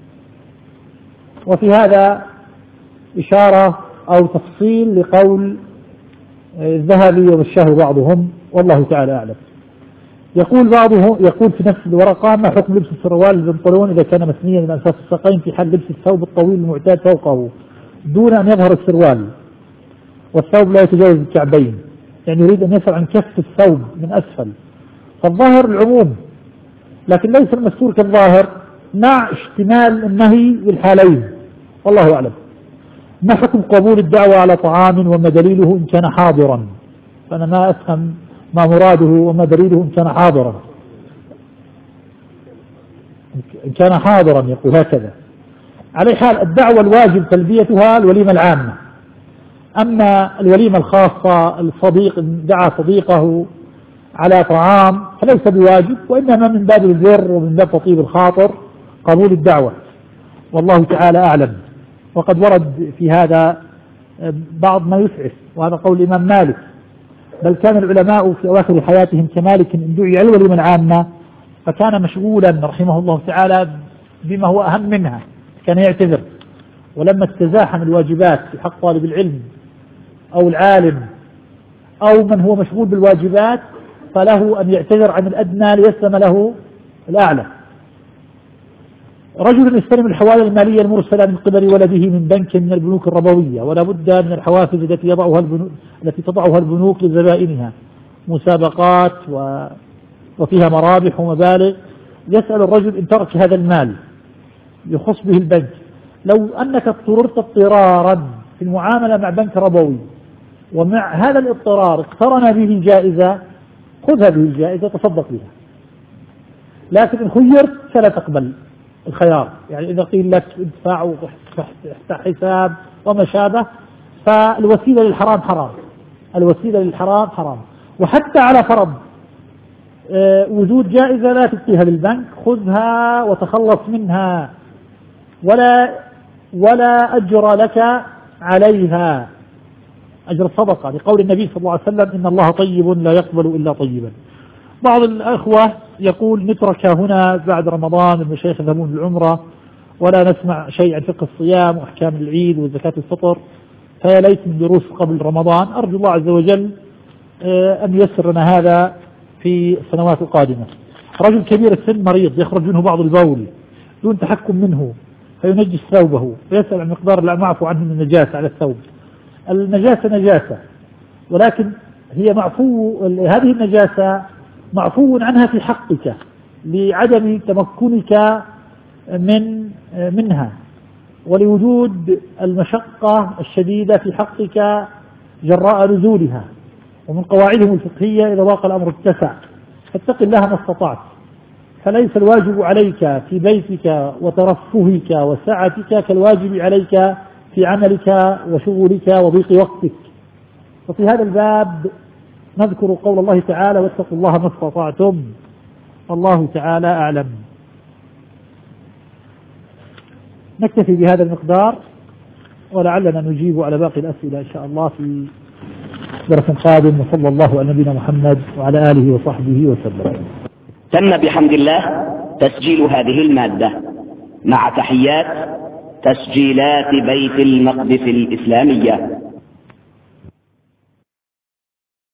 وفي هذا إشارة أو تفصيل لقول الذهبي ومشاه بعضهم، والله تعالى أعلم. يقول بعضهم يقول في نفس الورقة: ما حكم لبس السروال البنطلون إذا كان مثنيا من أنفاس الساقين في حال لبس الثوب الطويل المعتاد فوقه دون أن يظهر السروال والثوب لا يتجاوز الكعبين، يعني يريد أن يسر عن كف الثوب من أسفل، فالظاهر العموم لكن ليس المستور كالظاهر مع اشتمال النهي بالحالين، والله أعلم. ما حكم قبول الدعوة على طعام وما دليله إن كان حاضرا؟ فأنا ما أفهم ما مراده وما دليله إن كان حاضرا. إن كان حاضرا يقول هكذا. على حال الدعوة الواجب تلبيتها الوليمة العامة، أما الوليمة الخاصة الصديق دعا صديقه على طعام فليس بواجب، وإنما من باب البر ومن باب تطيب الخاطر قبول الدعوة، والله تعالى أعلم. وقد ورد في هذا بعض ما يسعف، وهذا قول الإمام مالك، بل كان العلماء في أواخر حياتهم كمالك إن دعي على الوليمة العامة فكان مشغولا رحمه الله تعالى بما هو أهم منها، كان يعتذر. ولما تتزاحم الواجبات في حق طالب العلم أو العالم أو من هو مشغول بالواجبات فله أن يعتذر عن الأدنى ليسلم له الأعلى. رجل يستلم الحوالي المالية المرسلة من قبل ولده من بنك من البنوك الربوية، ولا بد من الحوافز التي يضعها البنوك التي تضعها البنوك لزبائنها، مسابقات و... وفيها مرابح ومبالغ. يسأل الرجل إن ترك هذا المال يخص به البنك، لو أنك اضطررت اضطرارا في المعاملة مع بنك ربوي ومع هذا الاضطرار اقترن به الجائزة، خذ هذه الجائزة تصدق بها، لكن إن خيرت فلا تقبل الخيار. يعني إذا قيل لك ادفع وافتح حساب وما شابه، فالوسيلة للحرام حرام، الوسيلة للحرام حرام. وحتى على فرض وجود جائزة لا تبقيها للبنك، خذها وتخلص منها، ولا ولا أجر لك عليها، أجر الصدقة، لقول النبي صلى الله عليه وسلم: إن الله طيب لا يقبل إلا طيبا. بعض الأخوة يقول: نترك هنا بعد رمضان المشايخ يذهبون للعمرة ولا نسمع شيء عن فقه الصيام وأحكام العيد وزكاة الفطر، فيا ليت من دروس قبل رمضان. أرجو الله عز وجل أن ييسر لنا هذا في السنوات القادمة. رجل كبير السن مريض يخرج منه بعض البول دون تحكم منه فينجس ثوبه، فيسأل عن مقدار لا معفو عنه من النجاسة على الثوب. النجاسة نجاسة، ولكن هي معفو، هذه النجاسة معفو عنها في حقك لعدم تمكنك من منها، ولوجود المشقة الشديدة في حقك جراء نزولها. ومن قواعدهم الفقهية: إذا ضاق الأمر اتسع، فاتق الله ما استطعت. فليس الواجب عليك في بيتك وترفهك وسعتك كالواجب عليك في عملك وشغلك وضيق وقتك. وفي هذا الباب نذكر قول الله تعالى: واتقوا الله ما استطعتم، والله تعالى أعلم. نكتفي بهذا المقدار، ولعلنا نجيب على باقي الأسئلة إن شاء الله في درس قادم. وصلى الله على نبينا محمد وعلى آله وصحبه وسلم. تم بحمد الله تسجيل هذه المادة مع تحيات تسجيلات بيت المقدس الإسلامية.